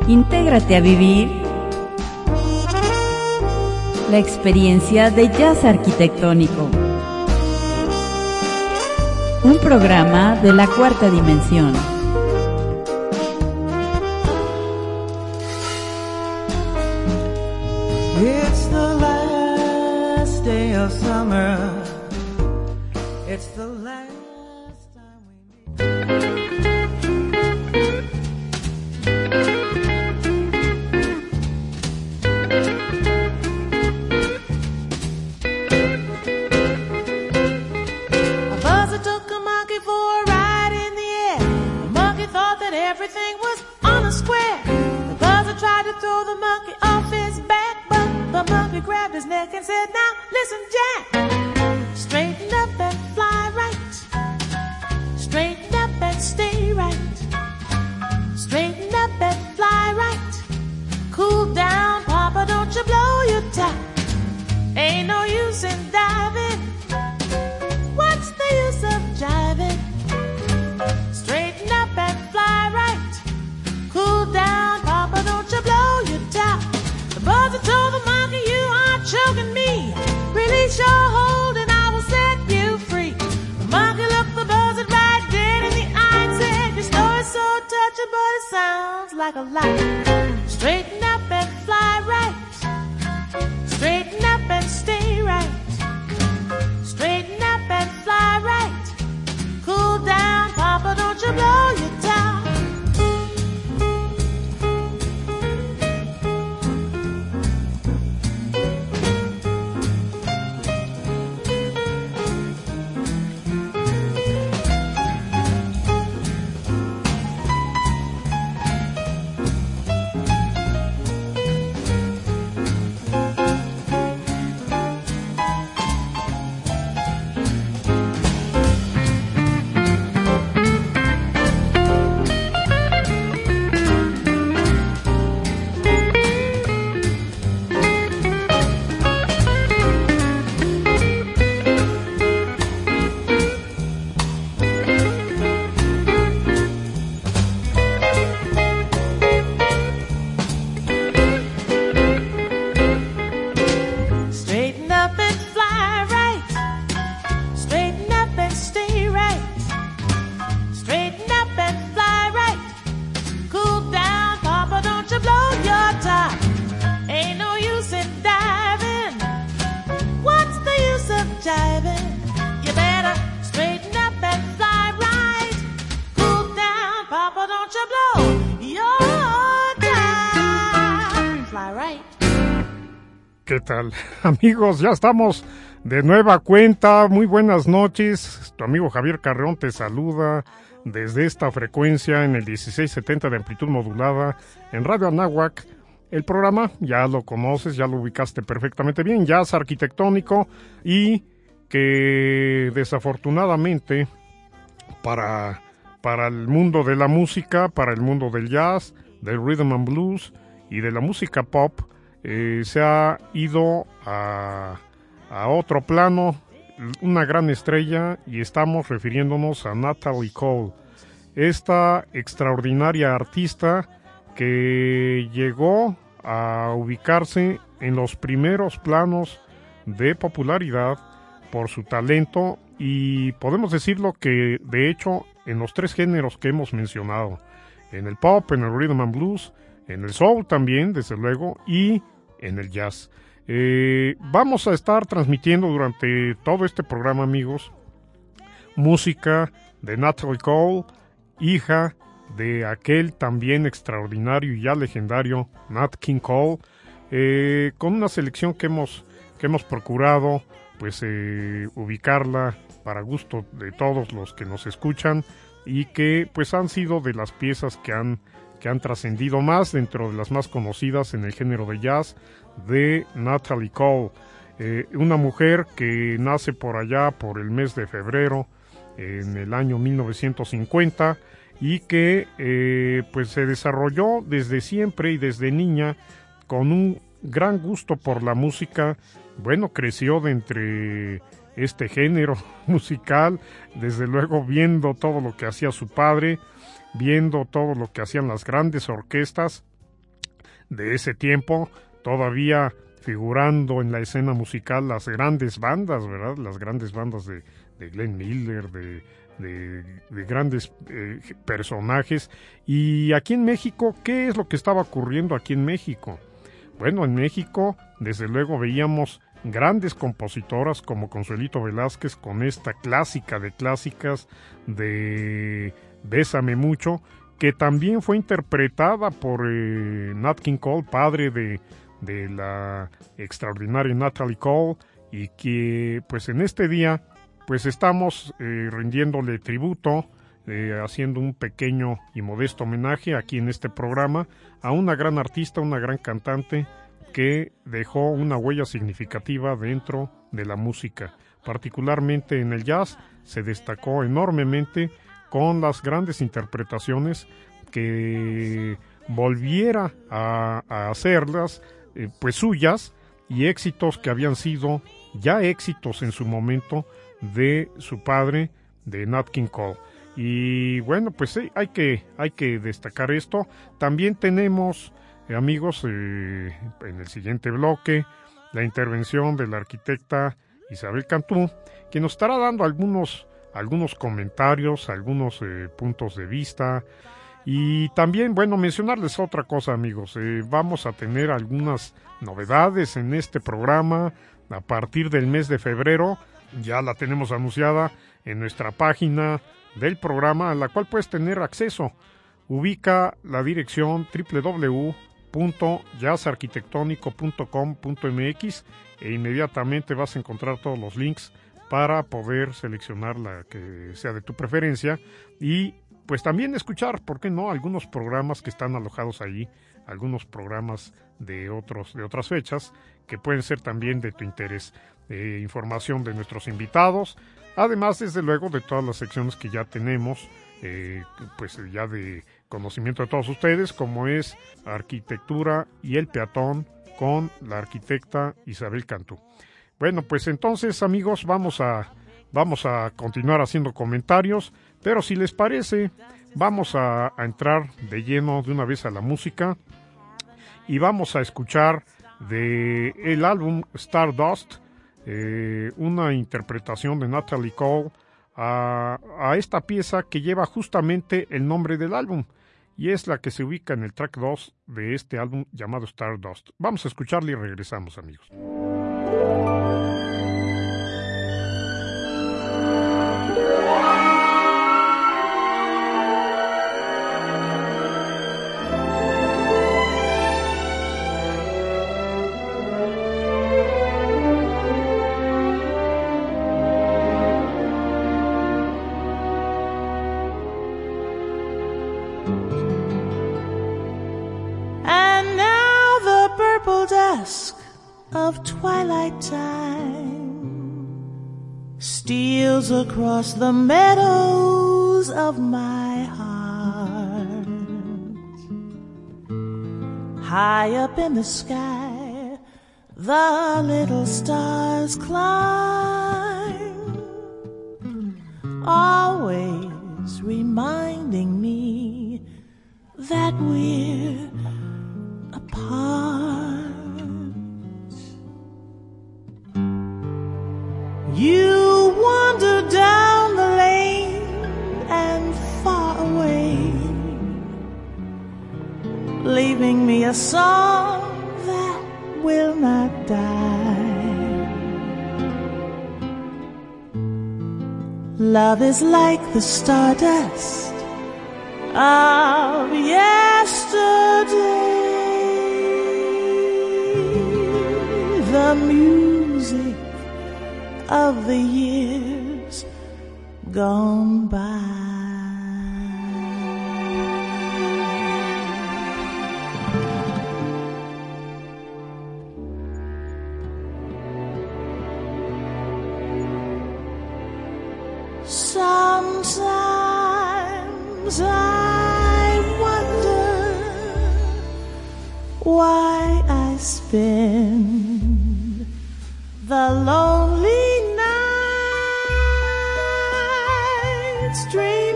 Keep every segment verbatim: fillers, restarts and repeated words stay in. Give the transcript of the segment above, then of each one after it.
Intégrate a vivir la experiencia de jazz arquitectónico. Un programa de la cuarta dimensión. It's the last day of summer. It's the last time we meet. A buzzer took a monkey for a ride in the air. The monkey thought that everything was on a square. The buzzer tried to throw the monkey off his back, but the monkey grabbed his neck and said, "Now listen, Jack. Straighten up and fly right. Straighten up and stay right. Straighten up and fly right. Cool down, Papa, don't you blow your top. Ain't no use in diving. What's the use of jiving? Straighten up and fly right. Cool down, Papa, don't you blow your top." The buzzer told the monkey, "You are choking me. Release your hold and I will set you free." The monkey looked the buzzer right dead in the eye and said, "Your story's so touching, but it sounds like a lie. Straighten up and fly right. Straighten up and stay right. Straighten up and fly right. Cool down, Papa, don't you blow your top." Straighten up and fly right. Straighten up and stay right. Straighten up and fly right. Cool down, Papa, don't you blow your top. Ain't no use in diving. What's the use of jiving? You better straighten up and fly right. Cool down, Papa, don't you blow your top. Fly right. ¿Qué tal? Amigos, ya estamos de nueva cuenta. Muy buenas noches. Tu amigo Javier Carreón te saluda desde esta frecuencia en el dieciséis setenta de amplitud modulada en Radio Anáhuac. El programa ya lo conoces, ya lo ubicaste perfectamente bien, jazz arquitectónico, y que desafortunadamente para, para el mundo de la música, para el mundo del jazz, del rhythm and blues y de la música pop, Eh, se ha ido a, a otro plano una gran estrella, y estamos refiriéndonos a Natalie Cole, esta extraordinaria artista que llegó a ubicarse en los primeros planos de popularidad por su talento, y podemos decirlo que de hecho en los tres géneros que hemos mencionado, en el pop, en el rhythm and blues, en el soul también, desde luego, y en el jazz. Eh, vamos a estar transmitiendo durante todo este programa, amigos, música de Natalie Cole, hija de aquel también extraordinario y ya legendario Nat King Cole, eh, con una selección que hemos, que hemos procurado pues eh, ubicarla para gusto de todos los que nos escuchan, y que pues han sido de las piezas que han que han trascendido más, dentro de las más conocidas en el género de jazz, de Natalie Cole, eh, una mujer que nace por allá por el mes de febrero en el año mil novecientos cincuenta, y que eh, pues se desarrolló desde siempre y desde niña con un gran gusto por la música. Bueno, creció de entre este género musical, desde luego viendo todo lo que hacía su padre, viendo todo lo que hacían las grandes orquestas, de ese tiempo, todavía figurando en la escena musical las grandes bandas, ¿verdad? Las grandes bandas de, de Glenn Miller, de, de, de grandes eh, personajes. Y aquí en México, ¿qué es lo que estaba ocurriendo aquí en México? Bueno, en México, desde luego, veíamos grandes compositoras como Consuelito Velázquez con esta clásica de clásicas de Bésame Mucho, que también fue interpretada por eh, Nat King Cole, padre de, de la extraordinaria Natalie Cole, y que pues en este día pues estamos eh, rindiéndole tributo, eh, haciendo un pequeño y modesto homenaje aquí en este programa a una gran artista, una gran cantante que dejó una huella significativa dentro de la música. Particularmente en el jazz se destacó enormemente con las grandes interpretaciones que volviera a, a hacerlas eh, pues suyas, y éxitos que habían sido ya éxitos en su momento de su padre, de Nat King Cole. Y bueno, pues sí, hay que, hay que destacar esto. También tenemos, eh, amigos, eh, en el siguiente bloque, la intervención de la arquitecta Isabel Cantú, que nos estará dando algunos, algunos comentarios, algunos eh, puntos de vista. Y también, bueno, mencionarles otra cosa, amigos. Eh, vamos a tener algunas novedades en este programa a partir del mes de febrero. Ya la tenemos anunciada en nuestra página del programa, a la cual puedes tener acceso. Ubica la dirección doble u doble u doble u punto jazz arquitectónico punto com punto m x e inmediatamente vas a encontrar todos los links para poder seleccionar la que sea de tu preferencia y pues también escuchar, ¿por qué no?, algunos programas que están alojados allí, algunos programas de otros de otras fechas que pueden ser también de tu interés. Eh, información de nuestros invitados, además, desde luego, de todas las secciones que ya tenemos, eh, pues ya de conocimiento de todos ustedes, como es Arquitectura y el Peatón con la arquitecta Isabel Cantú. Bueno, pues entonces, amigos, vamos a, vamos a continuar haciendo comentarios, pero si les parece, vamos a, a entrar de lleno de una vez a la música y vamos a escuchar de el álbum Stardust, Eh, una interpretación de Natalie Cole a, a esta pieza que lleva justamente el nombre del álbum y es la que se ubica en el track dos de este álbum llamado Stardust. Vamos a escucharla y regresamos, amigos. Of twilight time steals across the meadows of my heart. High up in the sky, the little stars climb, always reminding me that we're apart. You wander down the lane and far away, leaving me a song that will not die. Love is like the stardust of yesterday, the music of the years gone by. Sometimes I wonder why I spend the lonely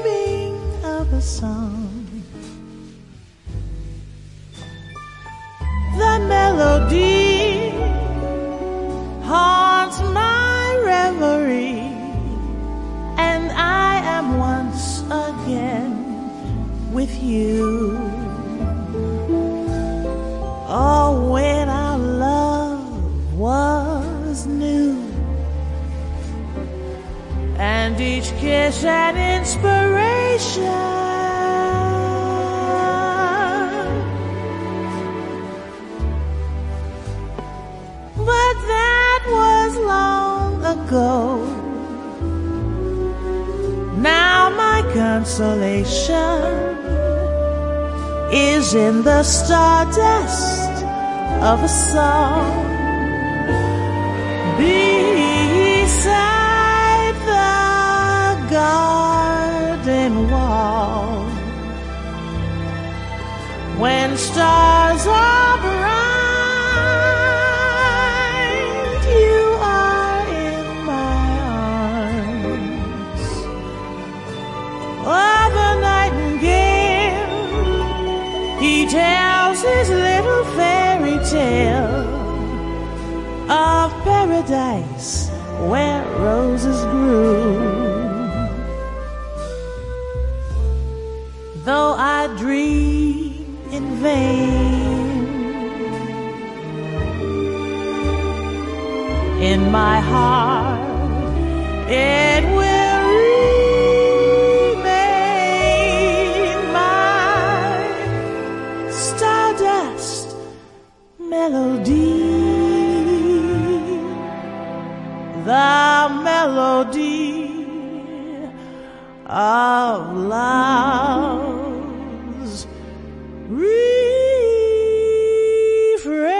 dreaming of a song you. Oh, when our love was new, and each kiss an inspiration. But that was long ago. Now my consolation is in the stardust of a song beside the garden wall. When stars are bright, you are in my arms. Oh, the nightingale, he tells his little fairy tale of paradise where roses grew. Though I dream in vain, in my heart it will remain my stardust melody, the melody of love's refrain.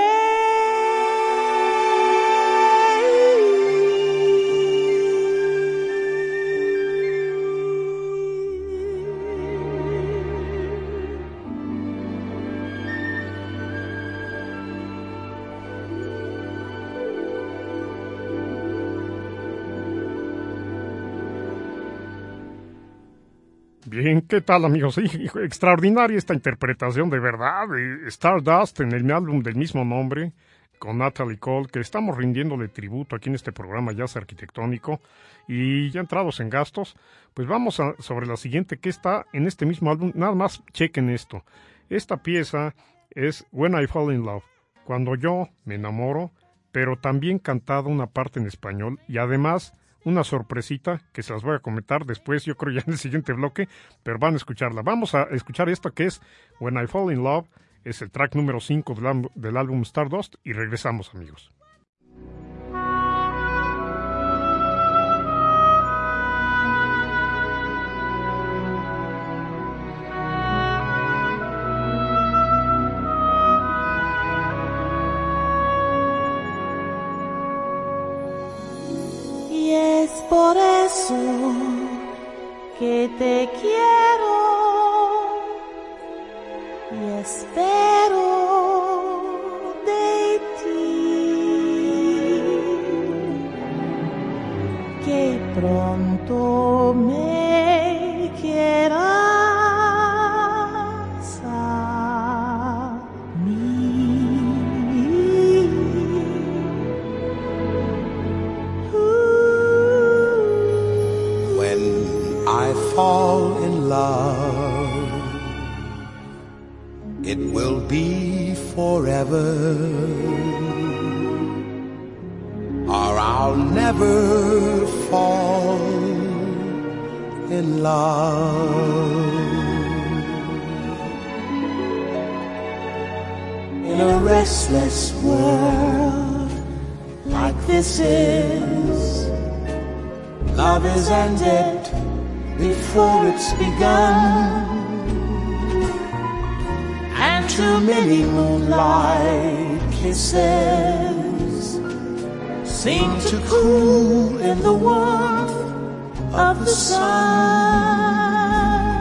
Bien, ¿qué tal, amigos? Extraordinaria esta interpretación, de verdad, de Stardust en el álbum del mismo nombre, con Natalie Cole, que estamos rindiéndole tributo aquí en este programa Jazz Arquitectónico. Y ya entrados en gastos, pues vamos a, sobre la siguiente que está en este mismo álbum. Nada más chequen esto. Esta pieza es When I Fall in Love, cuando yo me enamoro, pero también cantada una parte en español y además una sorpresita que se las voy a comentar después, yo creo ya en el siguiente bloque, pero van a escucharla. Vamos a escuchar esto que es When I Fall in Love, es el track número cinco del, del álbum Stardust, y regresamos, amigos. Es por eso que te quiero y espero de ti que pronto me quieras a mí. I fall in love, it will be forever, or I'll never fall in love. In a restless world like this is, love is ended before it's begun, and too many moonlight kisses seem to cool in the warmth of the sun.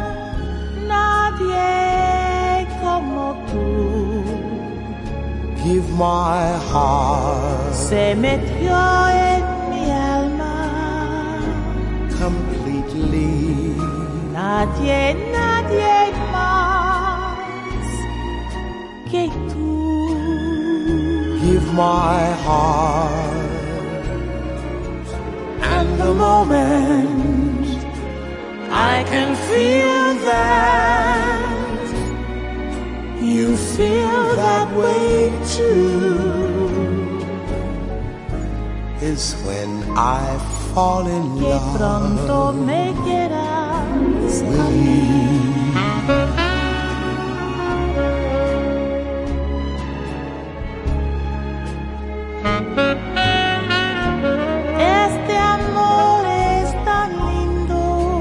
Nadie como tú give my heart, se metió en mi alma completely. Nadie, nadie más que tú. Give my heart, and the moment I can feel that feel that way too is when I fall in Que love pronto me quieras with a mí. Este amor es tan lindo.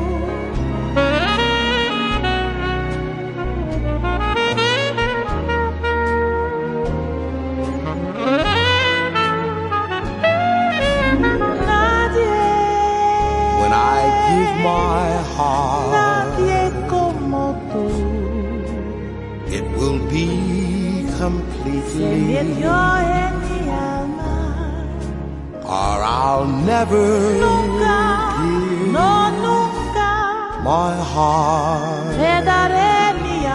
Nadie, when I give my heart. nadie como tú It will be se completely, metió en mi alma. or I'll never Nunca, give no nunca my heart. te daré mi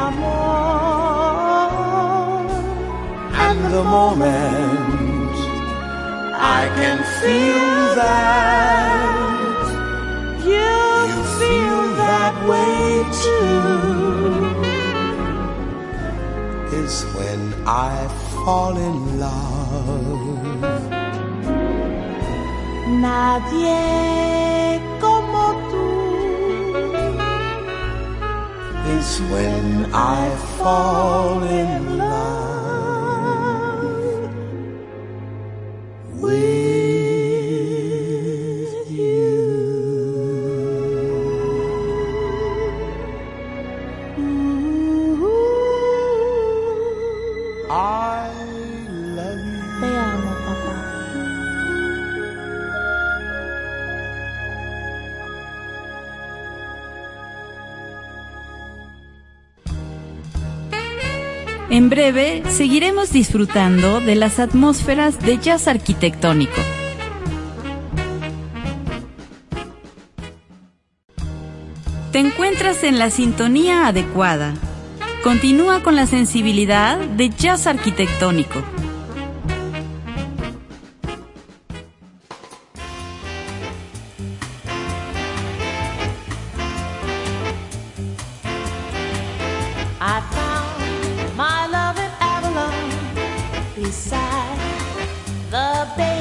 amor. And the moment I can feel that You, you feel that way too is when I fall in love. nadie como tú Is when I fall in love with you. I love you. Te amo, papá. En breve, seguiremos disfrutando de las atmósferas de jazz arquitectónico. Te encuentras en la sintonía adecuada. Continúa con la sensibilidad de jazz arquitectónico. I found my love in Avalon beside the bay.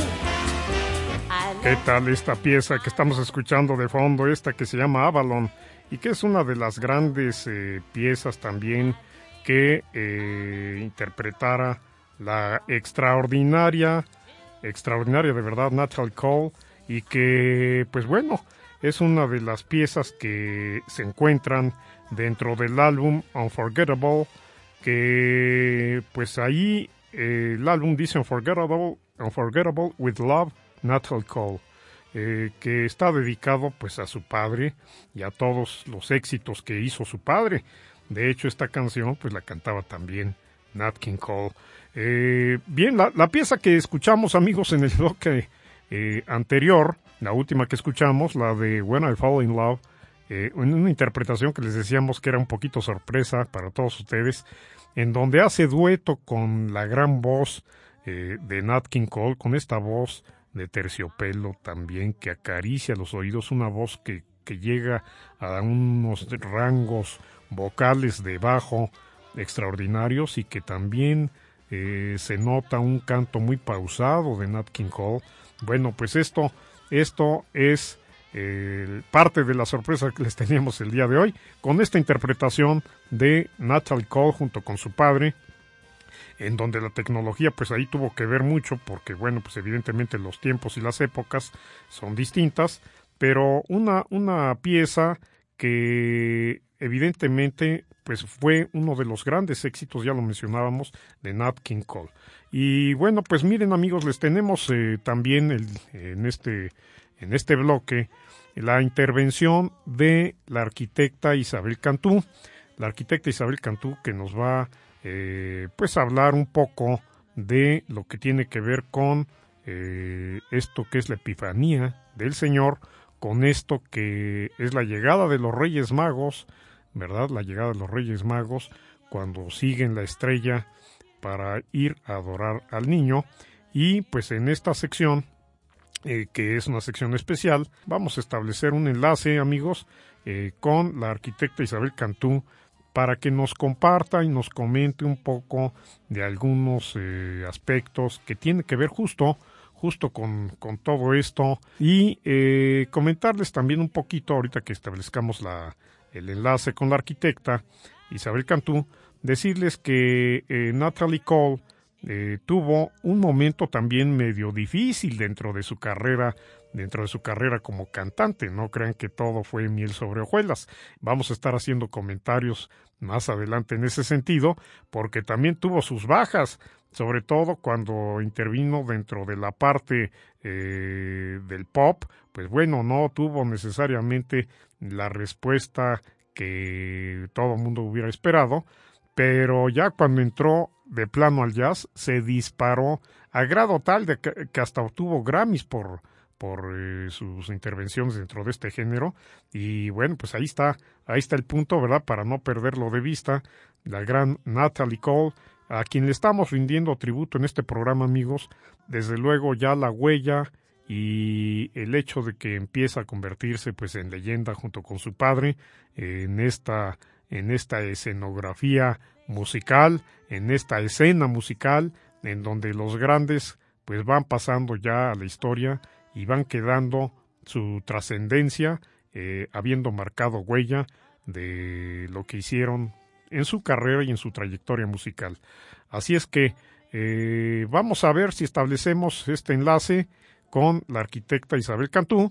I ¿Qué left tal esta pieza que estamos escuchando de fondo, esta que se llama Avalon, y que es una de las grandes eh, piezas también que eh, interpretara la extraordinaria, extraordinaria de verdad Natalie Cole, y que, pues bueno, es una de las piezas que se encuentran dentro del álbum Unforgettable, que pues ahí eh, el álbum dice Unforgettable, Unforgettable with Love, Natalie Cole, eh, que está dedicado pues a su padre y a todos los éxitos que hizo su padre. De hecho, esta canción pues la cantaba también Nat King Cole. Eh, bien, la, la pieza que escuchamos, amigos, en el bloque eh, anterior, la última que escuchamos, la de When I Fall in Love, eh, en una interpretación que les decíamos que era un poquito sorpresa para todos ustedes, en donde hace dueto con la gran voz eh, de Nat King Cole, con esta voz de terciopelo también que acaricia los oídos, una voz que, que llega a unos rangos vocales de bajo extraordinarios, y que también eh, se nota un canto muy pausado de Nat King Cole. Bueno, pues esto, esto es eh, parte de la sorpresa que les teníamos el día de hoy, con esta interpretación de Natalie Cole junto con su padre, en donde la tecnología pues ahí tuvo que ver mucho, porque bueno, pues evidentemente los tiempos y las épocas son distintas, pero una, una pieza que evidentemente pues fue uno de los grandes éxitos, ya lo mencionábamos, de Nat King Cole. Y bueno, pues miren, amigos, les tenemos eh, también el, en este en este bloque la intervención de la arquitecta Isabel Cantú, la arquitecta Isabel Cantú, que nos va eh, pues a hablar un poco de lo que tiene que ver con eh, esto que es la Epifanía del Señor, con esto que es la llegada de los Reyes Magos, ¿verdad? La llegada de los Reyes Magos cuando siguen la estrella para ir a adorar al niño. Y pues en esta sección, eh, que es una sección especial, vamos a establecer un enlace, amigos, eh, con la arquitecta Isabel Cantú para que nos comparta y nos comente un poco de algunos eh, aspectos que tienen que ver justo justo con, con todo esto y eh, comentarles también un poquito, ahorita que establezcamos la, el enlace con la arquitecta Isabel Cantú, decirles que eh, Natalie Cole eh, tuvo un momento también medio difícil dentro de su carrera, dentro de su carrera como cantante. No crean que todo fue miel sobre hojuelas. Vamos a estar haciendo comentarios más adelante en ese sentido, porque también tuvo sus bajas, sobre todo cuando intervino dentro de la parte eh, del pop. Pues bueno, no tuvo necesariamente la respuesta que todo el mundo hubiera esperado, pero ya cuando entró de plano al jazz, se disparó a grado tal de que, que hasta obtuvo Grammys por, por eh, sus intervenciones dentro de este género. Y bueno, pues ahí está, ahí está el punto, ¿verdad? Para no perderlo de vista, la gran Natalie Cole, a quien le estamos rindiendo tributo en este programa, amigos. Desde luego ya la huella y el hecho de que empieza a convertirse pues en leyenda junto con su padre eh, en esta en esta escenografía musical, en esta escena musical en donde los grandes pues van pasando ya a la historia y van quedando su trascendencia, eh, habiendo marcado huella de lo que hicieron en su carrera y en su trayectoria musical. Así es que eh, vamos a ver si establecemos este enlace con la arquitecta Isabel Cantú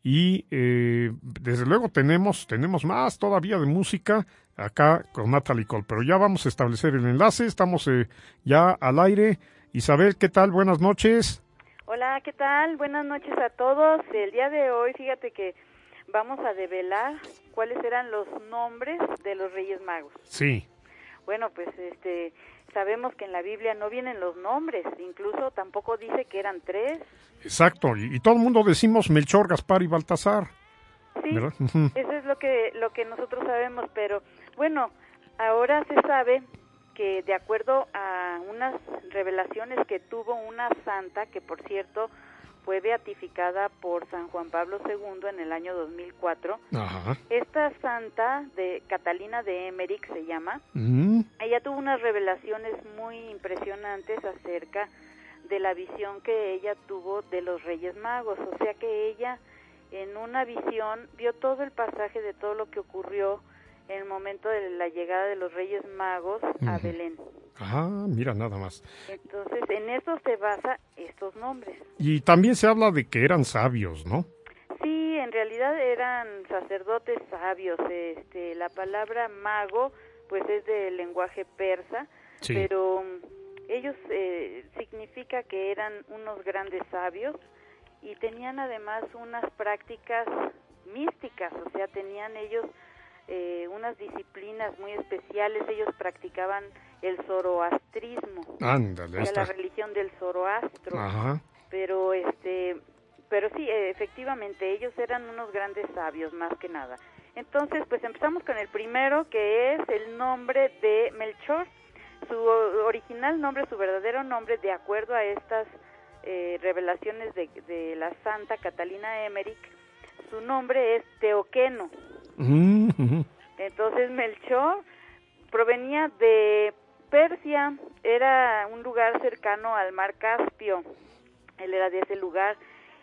y eh, desde luego tenemos tenemos más todavía de música acá con Natalie Cole, pero ya vamos a establecer el enlace. Estamos eh, ya al aire. Isabel, ¿qué tal? Buenas noches. Hola, ¿qué tal? Buenas noches a todos. El día de hoy, fíjate que vamos a develar cuáles eran los nombres de los Reyes Magos. Sí. Bueno, pues este sabemos que en la Biblia no vienen los nombres, incluso tampoco dice que eran tres. Exacto, y, y todo el mundo decimos Melchor, Gaspar y Baltasar. Sí, ¿verdad? Eso es lo que lo que nosotros sabemos, pero bueno, ahora se sabe que de acuerdo a unas revelaciones que tuvo una santa, que por cierto fue beatificada por San Juan Pablo segundo en el año dos mil cuatro. Ajá. Esta santa, de Catalina de Emmerich se llama, Mm. ella tuvo unas revelaciones muy impresionantes acerca de la visión que ella tuvo de los Reyes Magos. O sea que ella en una visión vio todo el pasaje de todo lo que ocurrió en el momento de la llegada de los Reyes Magos a Ujú. Belén. Ah, mira nada más. Entonces, en eso se basa estos nombres. Y también se habla de que eran sabios, ¿no? Sí, en realidad eran sacerdotes sabios. Este, la palabra mago, pues es del lenguaje persa, Sí. pero ellos eh, significa que eran unos grandes sabios y tenían además unas prácticas místicas, o sea, tenían ellos eh, unas disciplinas muy especiales. Ellos practicaban el zoroastrismo, Ándale, ahí o sea, la está. religión del Zoroastro. Ajá. Pero este, pero sí, efectivamente ellos eran unos grandes sabios más que nada. Entonces, pues empezamos con el primero, que es el nombre de Melchor. Su original nombre, su verdadero nombre, de acuerdo a estas eh, revelaciones de, de la santa Catalina Emmerich, su nombre es Teoqueno. Mm-hmm. Entonces Melchor provenía de Persia, era un lugar cercano al mar Caspio. Él era de ese lugar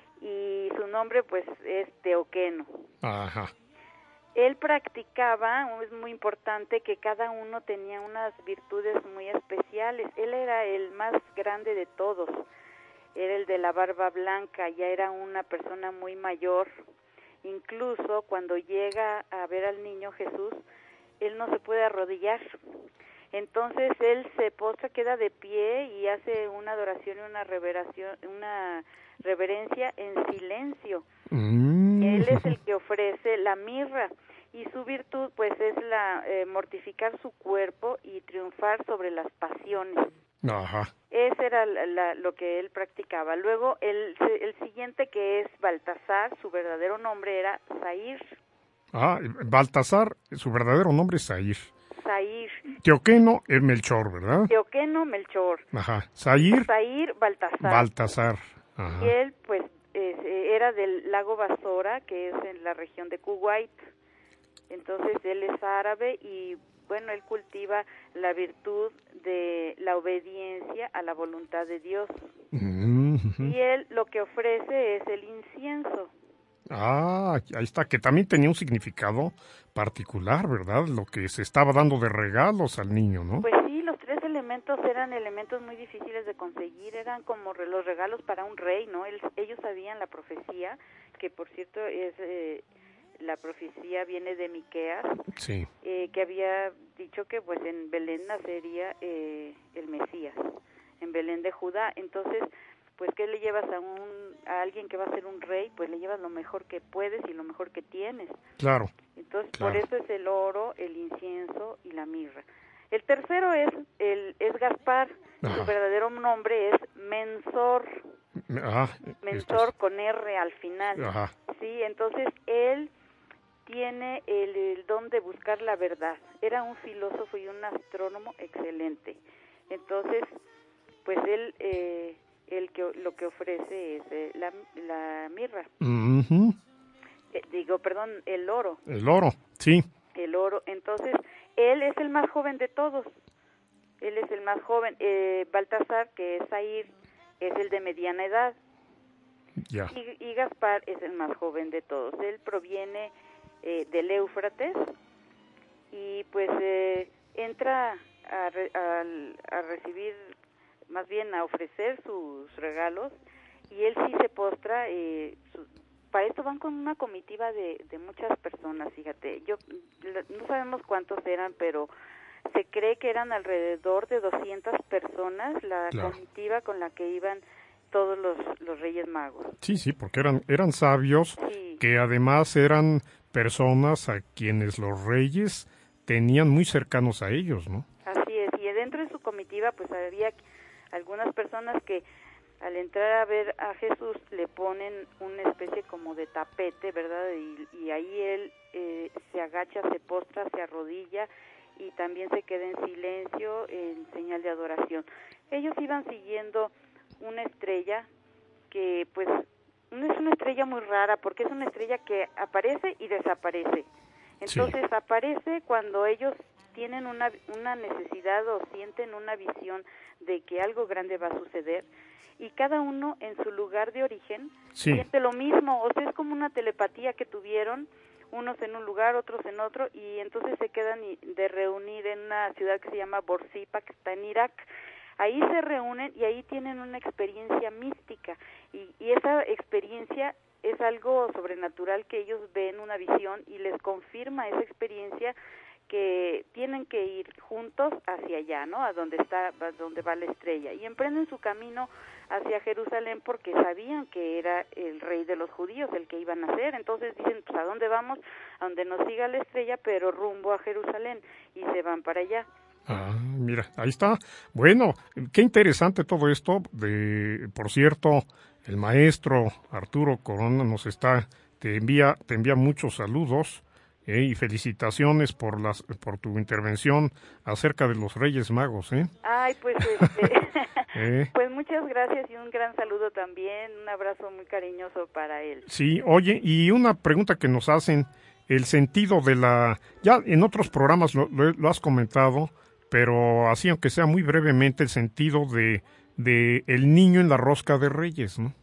y su nombre pues es Teoqueno. Ajá. Él practicaba, es muy importante que cada uno tenía unas virtudes muy especiales. Él era el más grande de todos, era el de la barba blanca, ya era una persona muy mayor. Incluso cuando llega a ver al niño Jesús, él no se puede arrodillar. Entonces él se postra, queda de pie y hace una adoración y una reveración, una reverencia en silencio. Mm. Él es el que ofrece la mirra y su virtud pues es la eh, mortificar su cuerpo y triunfar sobre las pasiones. Ajá. Ese era la, la, lo que él practicaba. Luego el, el siguiente, que es Baltasar, su verdadero nombre era Zair. Ah, Baltasar, su verdadero nombre es Zair. Zair. Teoqueno es Melchor, ¿verdad? Teoqueno Melchor. Ajá. Zair. Zair Baltasar. Baltasar. Ajá. Y él pues es, era del lago Basora, que es en la región de Kuwait. Entonces él es árabe y bueno, él cultiva la virtud de la obediencia a la voluntad de Dios. Uh-huh. Y él lo que ofrece es el incienso. Ah, ahí está, que también tenía un significado particular, ¿verdad? Lo que se estaba dando de regalos al niño, ¿no? Pues sí, los tres elementos eran elementos muy difíciles de conseguir, eran como re- los regalos para un rey, ¿no? El, ellos sabían la profecía, que por cierto es eh, la profecía viene de Miqueas, sí. eh, que había dicho que pues en Belén nacería eh, el Mesías, en Belén de Judá. Entonces, pues ¿qué le llevas a un a alguien que va a ser un rey? Pues le llevas lo mejor que puedes y lo mejor que tienes. Claro. Entonces, claro. por eso es el oro, el incienso y la mirra. El tercero es el es Gaspar. Ajá. Su verdadero nombre es Mensor. Ah, Mensor es... con R al final. Ajá. Sí, entonces él tiene el, el don de buscar la verdad. Era un filósofo y un astrónomo excelente. Entonces, pues él eh, el que lo que ofrece es eh, la, la mirra. Uh-huh. Eh, digo, perdón, el oro. El oro, sí. El oro. Entonces, él es el más joven de todos. Él es el más joven. Eh, Baltasar, que es Zahir, es el de mediana edad. Ya. Y, y Gaspar es el más joven de todos. Él proviene eh, del Éufrates y pues eh, entra a, re, a, a recibir, más bien a ofrecer sus regalos, y él sí se postra. Eh, su, para esto van con una comitiva de, de muchas personas, fíjate. Yo no sabemos cuántos eran, pero se cree que eran alrededor de doscientas personas la claro. comitiva con la que iban todos los, los Reyes Magos. Sí, sí, porque eran eran sabios, sí. que además eran personas a quienes los reyes tenían muy cercanos a ellos, ¿no? Así es, y dentro de su comitiva pues había algunas personas que al entrar a ver a Jesús le ponen una especie como de tapete, ¿verdad? Y, y ahí él eh, se agacha, se postra, se arrodilla y también se queda en silencio en señal de adoración. Ellos iban siguiendo una estrella que pues no es una estrella muy rara, porque es una estrella que aparece y desaparece. Entonces sí. aparece cuando ellos tienen una, una necesidad o sienten una visión de que algo grande va a suceder, y cada uno en su lugar de origen sí. siente lo mismo. O sea, es como una telepatía que tuvieron, unos en un lugar, otros en otro, y entonces se quedan de reunir en una ciudad que se llama Borsippa, que está en Irak. Ahí se reúnen y ahí tienen una experiencia mística, y, y esa experiencia es algo sobrenatural que ellos ven, una visión, y les confirma esa experiencia que tienen que ir juntos hacia allá, ¿no? A donde está, a donde va la estrella, y emprenden su camino hacia Jerusalén porque sabían que era el rey de los judíos el que iban a ser. Entonces dicen, pues ¿a dónde vamos? A donde nos siga la estrella, pero rumbo a Jerusalén, y se van para allá. Ah, mira, ahí está. Bueno, qué interesante todo esto. De, por cierto, el maestro Arturo Corona nos está, te envía, te envía muchos saludos eh, y felicitaciones por las, por tu intervención acerca de los Reyes Magos, ¿eh? Ay, pues, este, eh. pues muchas gracias y un gran saludo también, un abrazo muy cariñoso para él. Sí, oye, y una pregunta que nos hacen, el sentido de la, ya en otros programas lo, lo, lo has comentado, pero así, aunque sea muy brevemente, el sentido de, de el niño en la rosca de Reyes, ¿no?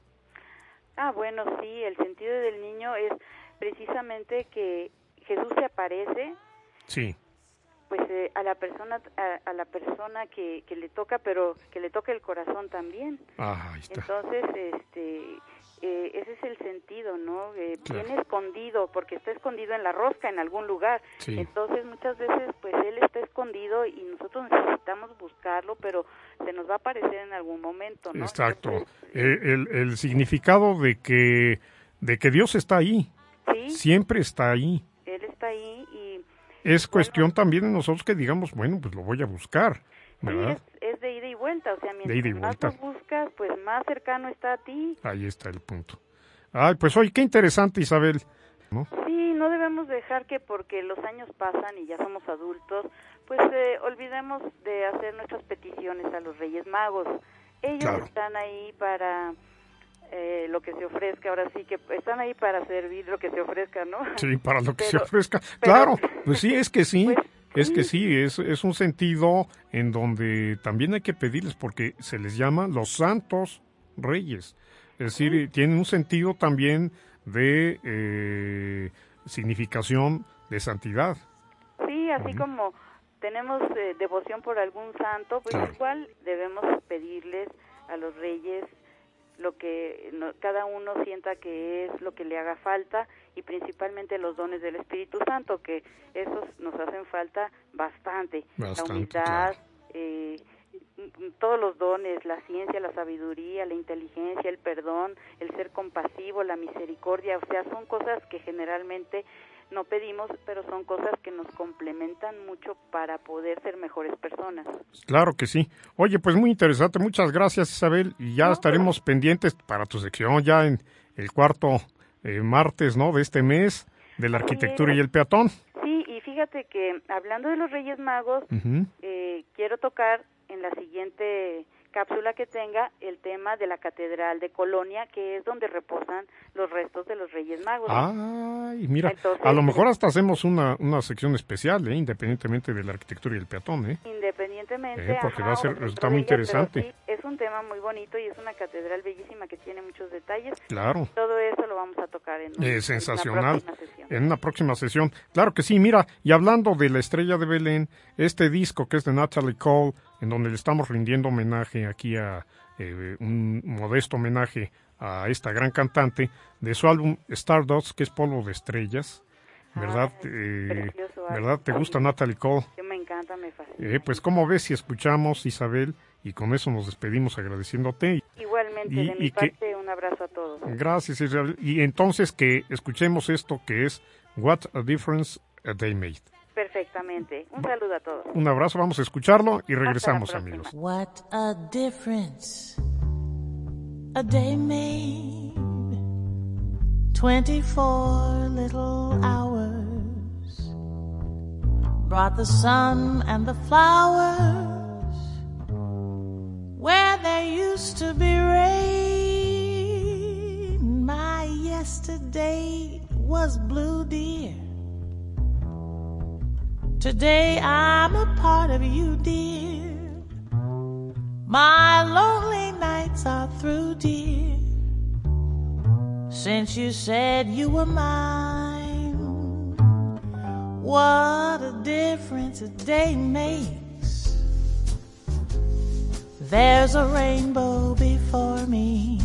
Ah, bueno, sí, el sentido del niño es precisamente que Jesús se aparece, sí, pues eh, a la persona, a, a la persona que, que le toca, pero que le toca el corazón también. Ah, ahí está. Entonces, este, eh, ese es el sentido, ¿no? Eh, claro. Viene escondido, porque está escondido en la rosca en algún lugar. Sí. Entonces, muchas veces, pues él está escondido y nosotros necesitamos buscarlo, pero se nos va a aparecer en algún momento, ¿no? Exacto. Entonces, eh, el, el significado de que de que Dios está ahí. Sí. Siempre está ahí. Él está ahí y es cuestión bueno, también de nosotros que digamos, bueno, pues lo voy a buscar, ¿verdad? Sí, es, es de ida y vuelta, o sea, de ida y mientras vuelta. más lo buscas, pues más cercano está a ti. Ahí está el punto. Ay, pues oye, qué interesante, Isabel, ¿no? Sí, no debemos dejar que porque los años pasan y ya somos adultos, pues eh, olvidemos de hacer nuestras peticiones a los Reyes Magos. Ellos claro. están ahí para eh, lo que se ofrezca, ahora sí que están ahí para servir lo que se ofrezca, ¿no? Sí, para lo que pero, se ofrezca. Pero, claro, pues sí, es que sí. Pues Es que sí, es, es un sentido en donde también hay que pedirles, porque se les llama los santos reyes. Es decir, sí. tienen un sentido también de eh, significación de santidad. Sí, así uh-huh. como tenemos eh, devoción por algún santo, pues claro. igual debemos pedirles a los reyes lo que no, cada uno sienta que es lo que le haga falta, y principalmente los dones del Espíritu Santo, que esos nos hacen falta bastante. bastante la unidad, claro. eh, todos los dones, la ciencia, la sabiduría, la inteligencia, el perdón, el ser compasivo, la misericordia, o sea, son cosas que generalmente no pedimos, pero son cosas que nos complementan mucho para poder ser mejores personas. Claro que sí. Oye, pues muy interesante. Muchas gracias, Isabel. Y ya no, estaremos pero... pendientes para tu sección ya en el cuarto eh, martes, ¿no?, de este mes, de la arquitectura sí, y el peatón. Sí, y fíjate que hablando de los Reyes Magos, uh-huh. eh, quiero tocar en la siguiente cápsula que tenga el tema de la Catedral de Colonia, que es donde reposan los restos de los Reyes Magos. Ay, mira, Entonces, a lo mejor hasta hacemos una, una sección especial, ¿eh? Independientemente de la arquitectura y el peatón, ¿eh? Independientemente, eh, porque ajá, va a ser, está muy ella, interesante. Sí, es un tema muy bonito y es una catedral bellísima que tiene muchos detalles. Claro. Todo eso lo vamos a tocar en, un, eh, sensacional. en una próxima sesión. En una próxima sesión. Claro que sí, mira, y hablando de la Estrella de Belén, este disco que es de Natalie Cole, en donde le estamos rindiendo homenaje aquí a eh, un modesto homenaje a esta gran cantante, de su álbum Stardust, que es polvo de estrellas, ¿verdad? Ah, eh, precioso, ¿verdad? ¿Te sí. gusta Natalie Cole? Sí, me encanta, me fascina. Eh, pues como ves si escuchamos, Isabel, y con eso nos despedimos agradeciéndote. Igualmente, y, de mi y que, parte, un abrazo a todos. Gracias, Isabel. Y entonces que escuchemos esto que es What a Difference a Day Made. Perfectamente. Un saludo a todos. Un abrazo, vamos a escucharlo y regresamos, amigos. What a difference a day made. Twenty-four little hours brought the sun and the flowers where there used to be rain. My yesterday was blue, dear. Today I'm a part of you, dear. My lonely nights are through, dear, since you said you were mine. What a difference a day makes. There's a rainbow before me.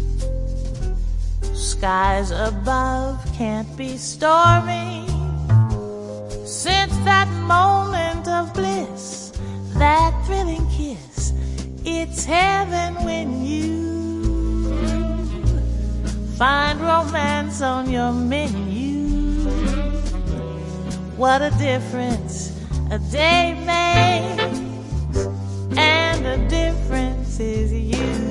Skies above can't be stormy. Since that moment of bliss, that thrilling kiss, it's heaven when you find romance on your menu. What a difference a day makes, and the difference is you.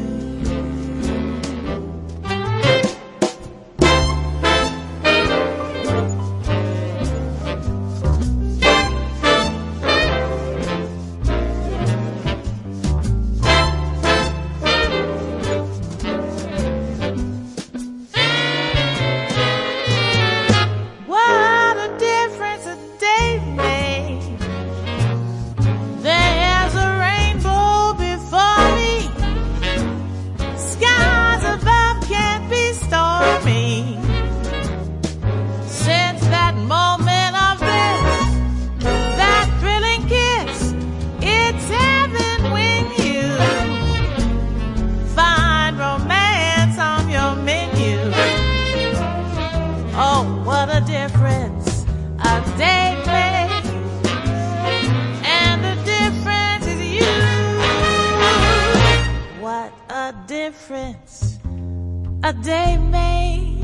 A day made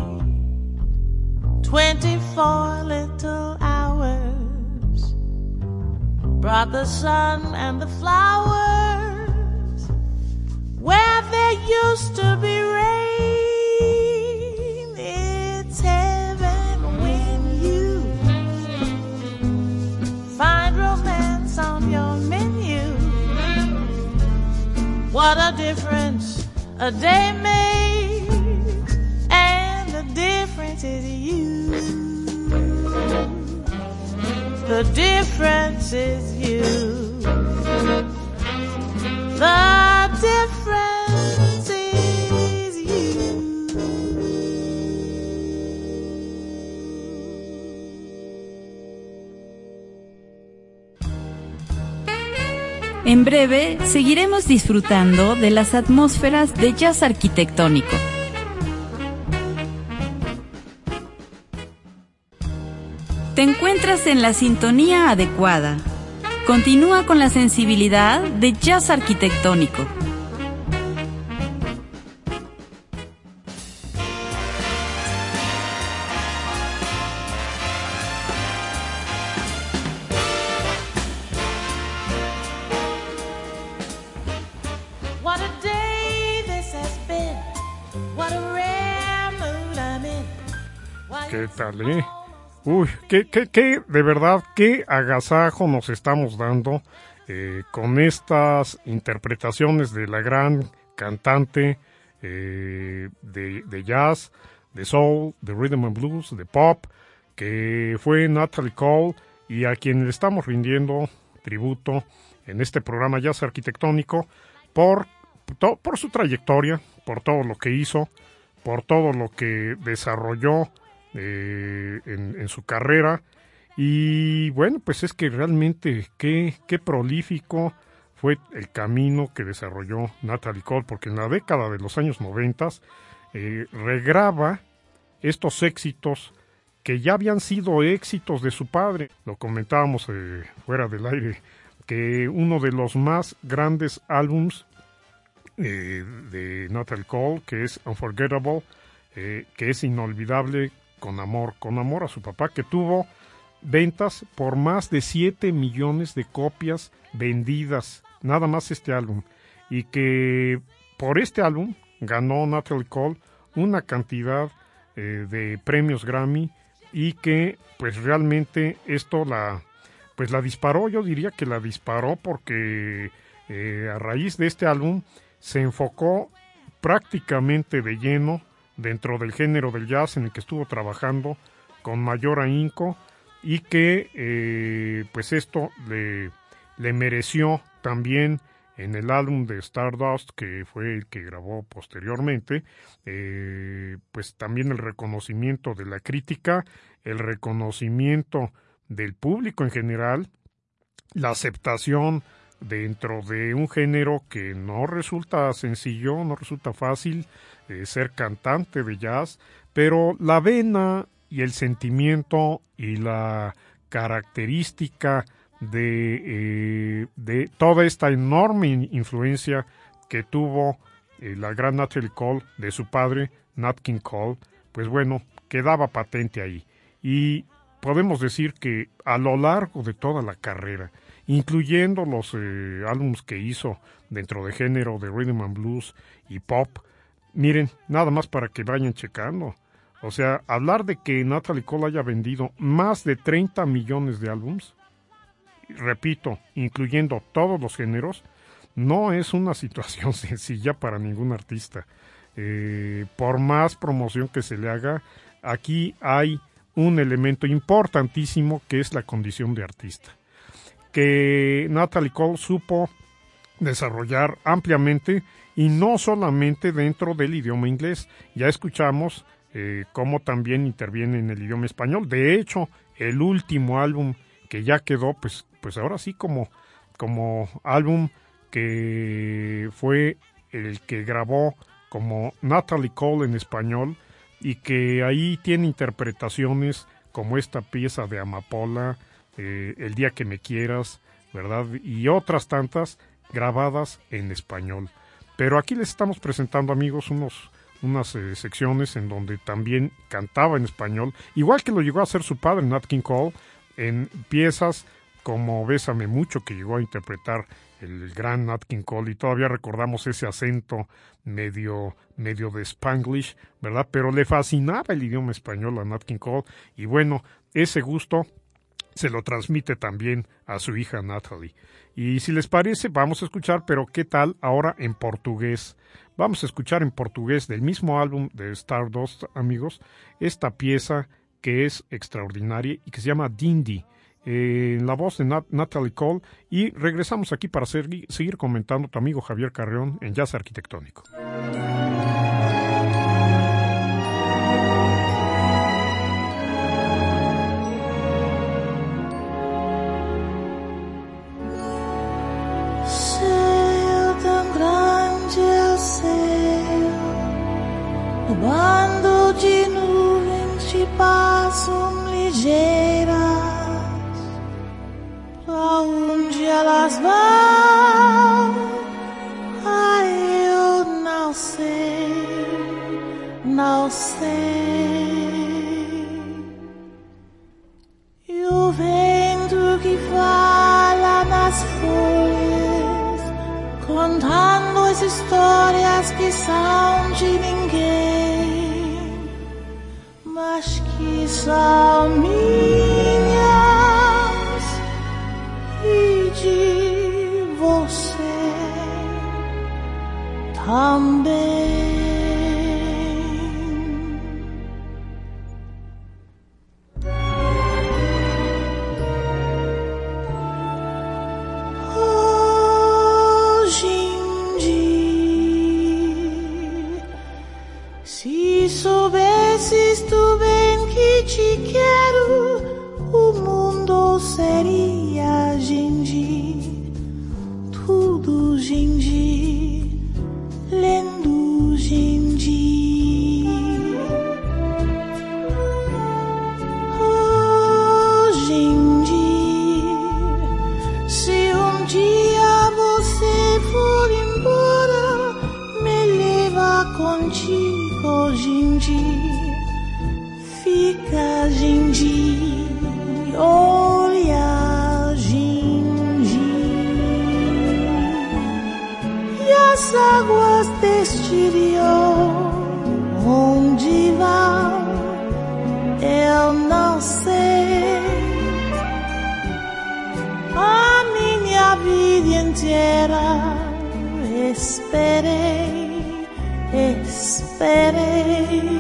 twenty-four little hours brought the sun and the flowers where there used to be rain. It's heaven when you find romance on your menu. What a difference a day makes, and the difference is you. The difference is you. The difference is you. En breve seguiremos disfrutando de las atmósferas de jazz arquitectónico. Te encuentras en la sintonía adecuada. Continúa con la sensibilidad de jazz arquitectónico. What a day this has been. What a rare mood I'm in. Why ¿Qué tal, eh? Uy, qué, qué, qué, de verdad, qué agasajo nos estamos dando eh, con estas interpretaciones de la gran cantante eh, de, de jazz, de soul, de rhythm and blues, de pop, que fue Natalie Cole, y a quien le estamos rindiendo tributo en este programa Jazz Arquitectónico por, por, por su trayectoria, por todo lo que hizo, por todo lo que desarrolló Eh, en, en su carrera. Y bueno, pues es que realmente qué, qué prolífico fue el camino que desarrolló Natalie Cole, porque en la década de los años noventas eh, regraba estos éxitos que ya habían sido éxitos de su padre. Lo comentábamos eh, fuera del aire, que uno de los más grandes álbums eh, de Natalie Cole, que es Unforgettable, eh, que es inolvidable, con amor, con amor a su papá, que tuvo ventas por más de siete millones de copias vendidas, nada más este álbum, y que por este álbum ganó Natalie Cole una cantidad eh, de premios Grammy, y que pues realmente esto la pues la disparó, yo diría que la disparó porque eh, a raíz de este álbum se enfocó prácticamente de lleno dentro del género del jazz en el que estuvo trabajando con mayor ahínco, y que eh, pues esto le, le mereció también en el álbum de Stardust, que fue el que grabó posteriormente, eh, pues también el reconocimiento de la crítica, el reconocimiento del público en general, la aceptación dentro de un género que no resulta sencillo, no resulta fácil, eh, ser cantante de jazz, pero la vena y el sentimiento y la característica de, eh, de toda esta enorme influencia que tuvo eh, la gran Natalie Cole de su padre, Nat King Cole, pues bueno, quedaba patente ahí. Y podemos decir que a lo largo de toda la carrera, incluyendo los eh, álbumes que hizo dentro de género de rhythm and blues y pop, miren, nada más para que vayan checando. O sea, hablar de que Natalie Cole haya vendido más de treinta millones de álbumes, repito, incluyendo todos los géneros, no es una situación sencilla para ningún artista. Eh, por más promoción que se le haga, aquí hay un elemento importantísimo que es la condición de artista, que Natalie Cole supo desarrollar ampliamente, y no solamente dentro del idioma inglés. Ya escuchamos eh, cómo también interviene en el idioma español. De hecho, el último álbum que ya quedó, pues, pues ahora sí como, como álbum que fue el que grabó como Natalie Cole en español, y que ahí tiene interpretaciones como esta pieza de Amapola, eh, El día que me quieras, ¿verdad? Y otras tantas grabadas en español. Pero aquí les estamos presentando, amigos, unos, unas eh, secciones en donde también cantaba en español, igual que lo llegó a hacer su padre, Nat King Cole, en piezas como Bésame mucho, que llegó a interpretar el gran Nat King Cole, y todavía recordamos ese acento medio, medio de Spanglish, ¿verdad? Pero le fascinaba el idioma español a Nat King Cole, y bueno, ese gusto se lo transmite también a su hija Natalie. Y si les parece, vamos a escuchar, pero ¿qué tal ahora en portugués? Vamos a escuchar en portugués del mismo álbum de Stardust, amigos, esta pieza que es extraordinaria y que se llama Dindi. eh, en la voz de Nat- Natalie Cole, y regresamos aquí para seguir, seguir comentando tu amigo Javier Carreón en Jazz Arquitectónico. No bando de nuvens te passam ligeiras, pra onde elas vão, ai, eu não sei, não sei. E o vento que fala nas folhas, contando as histórias que são de ninguém, mas que são minhas e de você também. Soubesses tu bem que te quero, o mundo seria Gindi, tudo Gindi, lendo Gindi. Oh, Gindi, se um dia você for embora, me leva contigo, Gindi, fica Gindi, olha Gindi. E as águas deste rio, onde vão, eu não sei. A minha vida inteira esperei, esperei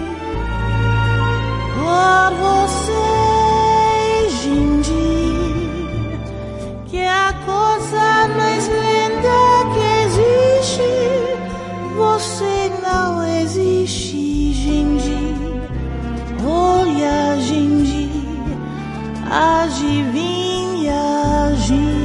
por você, Gindi, que é a coisa mais linda que existe. Você não existe, Gindi. Olha, Gindi, adivinha, Gindi.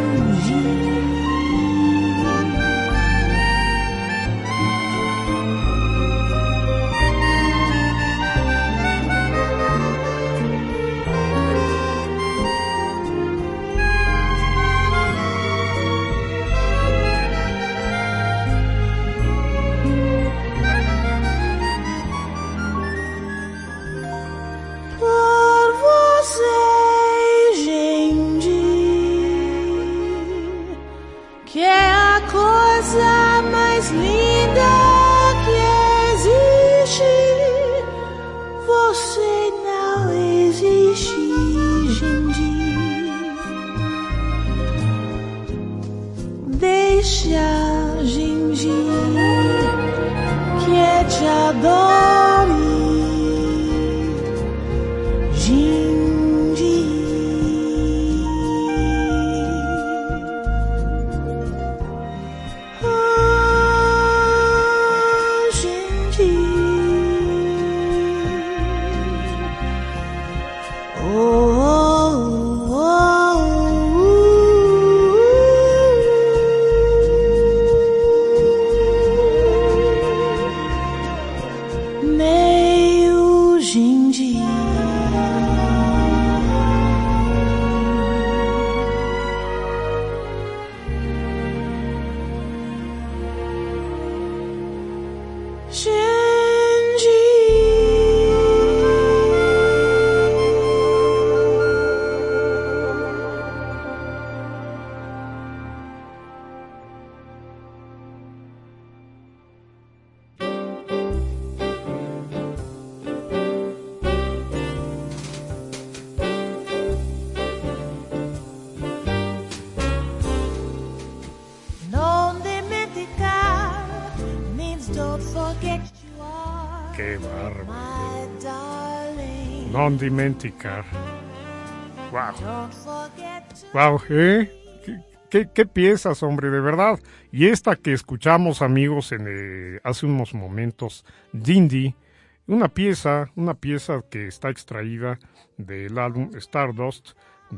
Deixa, Gindi, que te adore, Gindi. Oh, Gindi. Oh, oh, meu Gindi. Qué bárbaro. Non dimenticar. Wow. Wow, ¿eh? ¿Qué, qué, qué piezas, hombre, de verdad. Y esta que escuchamos, amigos, en eh, hace unos momentos, Dindy, una pieza, una pieza que está extraída del álbum Stardust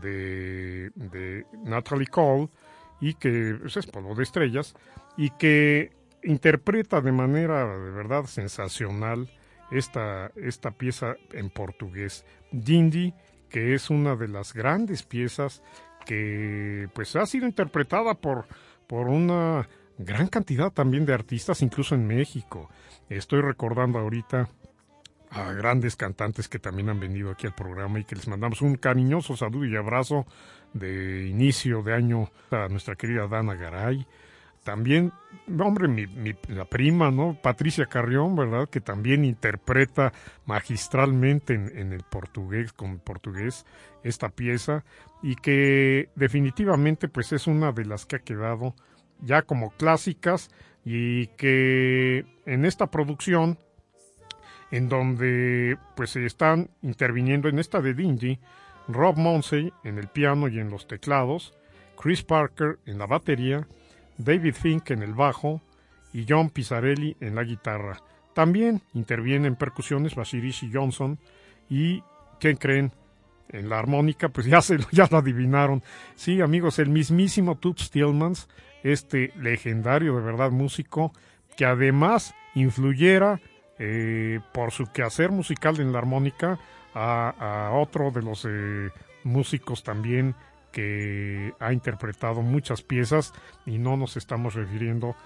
de, de Natalie Cole, y que pues, es Polvo de Estrellas, y que interpreta de manera de verdad sensacional esta, esta pieza en portugués, Dindy, que es una de las grandes piezas que pues ha sido interpretada por, por una gran cantidad también de artistas, incluso en México. Estoy recordando ahorita a grandes cantantes que también han venido aquí al programa y que les mandamos un cariñoso saludo y abrazo de inicio de año a nuestra querida Dana Garay. También, hombre, mi, mi, la prima, ¿no? Patricia Carrión, ¿verdad? Que también interpreta magistralmente en, en el portugués, con portugués, esta pieza, y que definitivamente, pues, es una de las que ha quedado ya como clásicas, y que en esta producción, en donde, pues, se están interviniendo en esta de Dingy, Rob Monsey en el piano y en los teclados, Chris Parker en la batería, David Fink en el bajo y John Pizzarelli en la guitarra. También intervienen en percusiones Bashirishi Johnson y, ¿qué creen? En la armónica, pues ya, se, ya lo adivinaron. Sí, amigos, el mismísimo Toots Thielemans, este legendario de verdad músico, que además influyera eh, por su quehacer musical en la armónica a, a otro de los eh, músicos también que ha interpretado muchas piezas, y no nos estamos refiriendo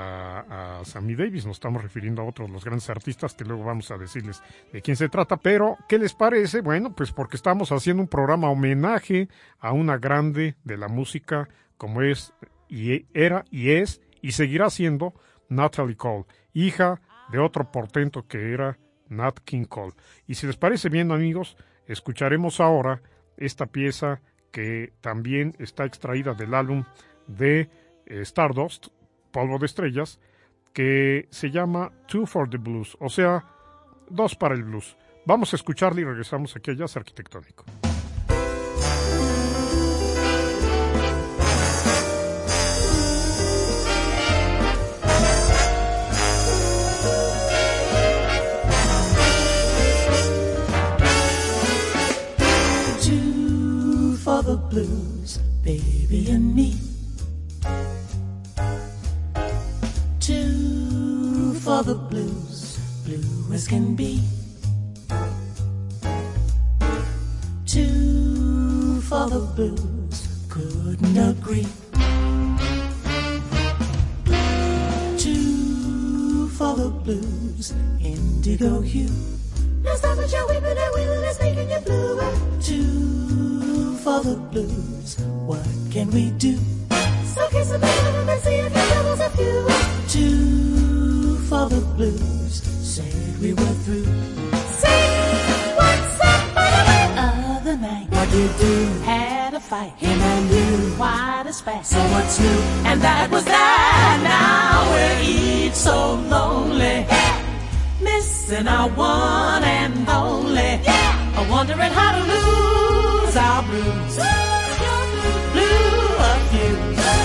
a, a Sammy Davis, nos estamos refiriendo a otros de los grandes artistas que luego vamos a decirles de quién se trata. Pero, ¿qué les parece? Bueno, pues porque estamos haciendo un programa homenaje a una grande de la música como es, y era, y es, y seguirá siendo Natalie Cole, hija de otro portento que era Nat King Cole. Y si les parece bien, amigos, escucharemos ahora esta pieza que también está extraída del álbum de eh, Stardust, Polvo de Estrellas, que se llama Two for the Blues, o sea, dos para el blues. Vamos a escucharla y regresamos aquí a Jazz Arquitectónico. For the blues, baby and me. Two for the blues, blue as can be. Two for the blues, couldn't agree. Two for the blues, indigo hue. Now stop what you're weeping and wheeling and sneaking your blue out. Two for the blues, what can we do? So kiss a man and see if your troubles are few. Two for the blues, said we were through. See what's up by the way. Other night, what you do? Had a fight, him and you, quite a spat. So what's new? And that was that. Now we're each so lonely. Yeah. Missing our one and only. Yeah. Wondering how to lose our blues. Blue of you.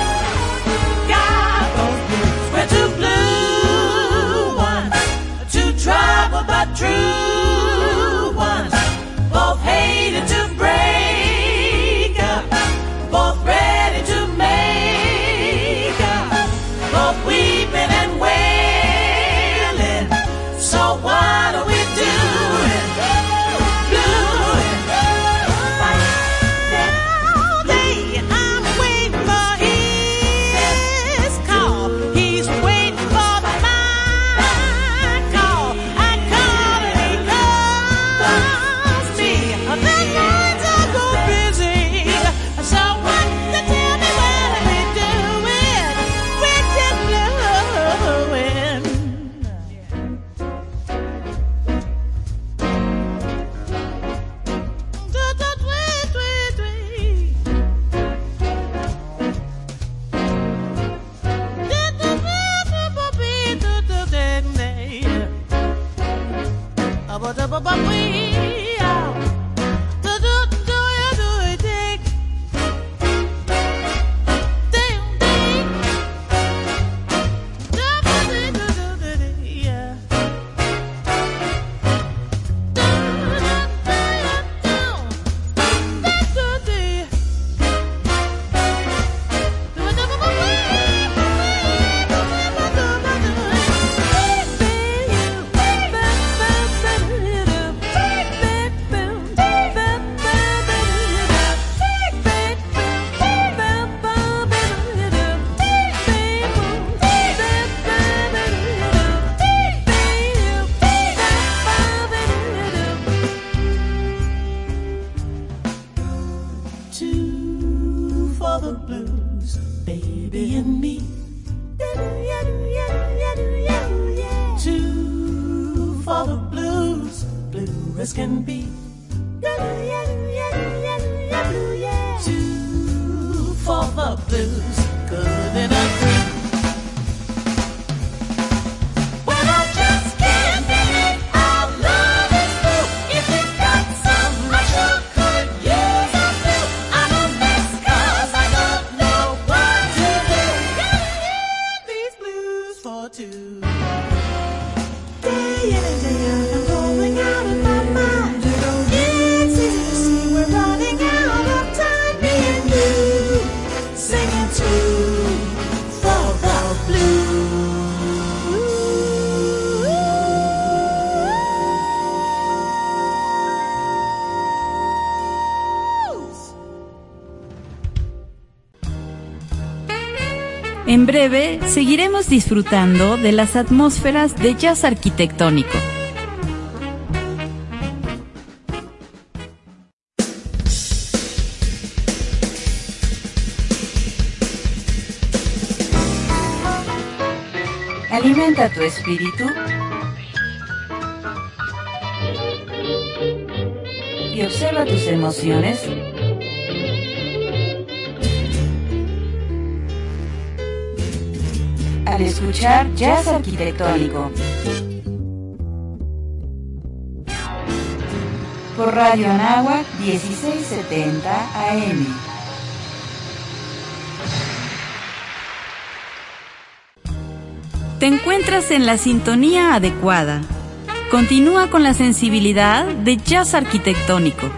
Got those blues. We're two blue ones. Two trouble but true ones. Both hated to break up. Both ready to make up. Both weeping and wailing. So why do we as can be. Two for the blues, good enough. Well, I just can't believe our love is through. If it got so much you could use a few. I'm a mess 'cause I don't know what to do. These blues for two. Day in and day out, I'm going out of my mind. It's easy to see we're running out of time. Me and you, singing two for the blues. En breve, seguiremos disfrutando de las atmósferas de jazz arquitectónico. Alimenta tu espíritu y observa tus emociones. Al escuchar jazz arquitectónico por Radio Anáhuac dieciséis setenta A M. Te encuentras en la sintonía adecuada. Continúa con la sensibilidad de jazz arquitectónico.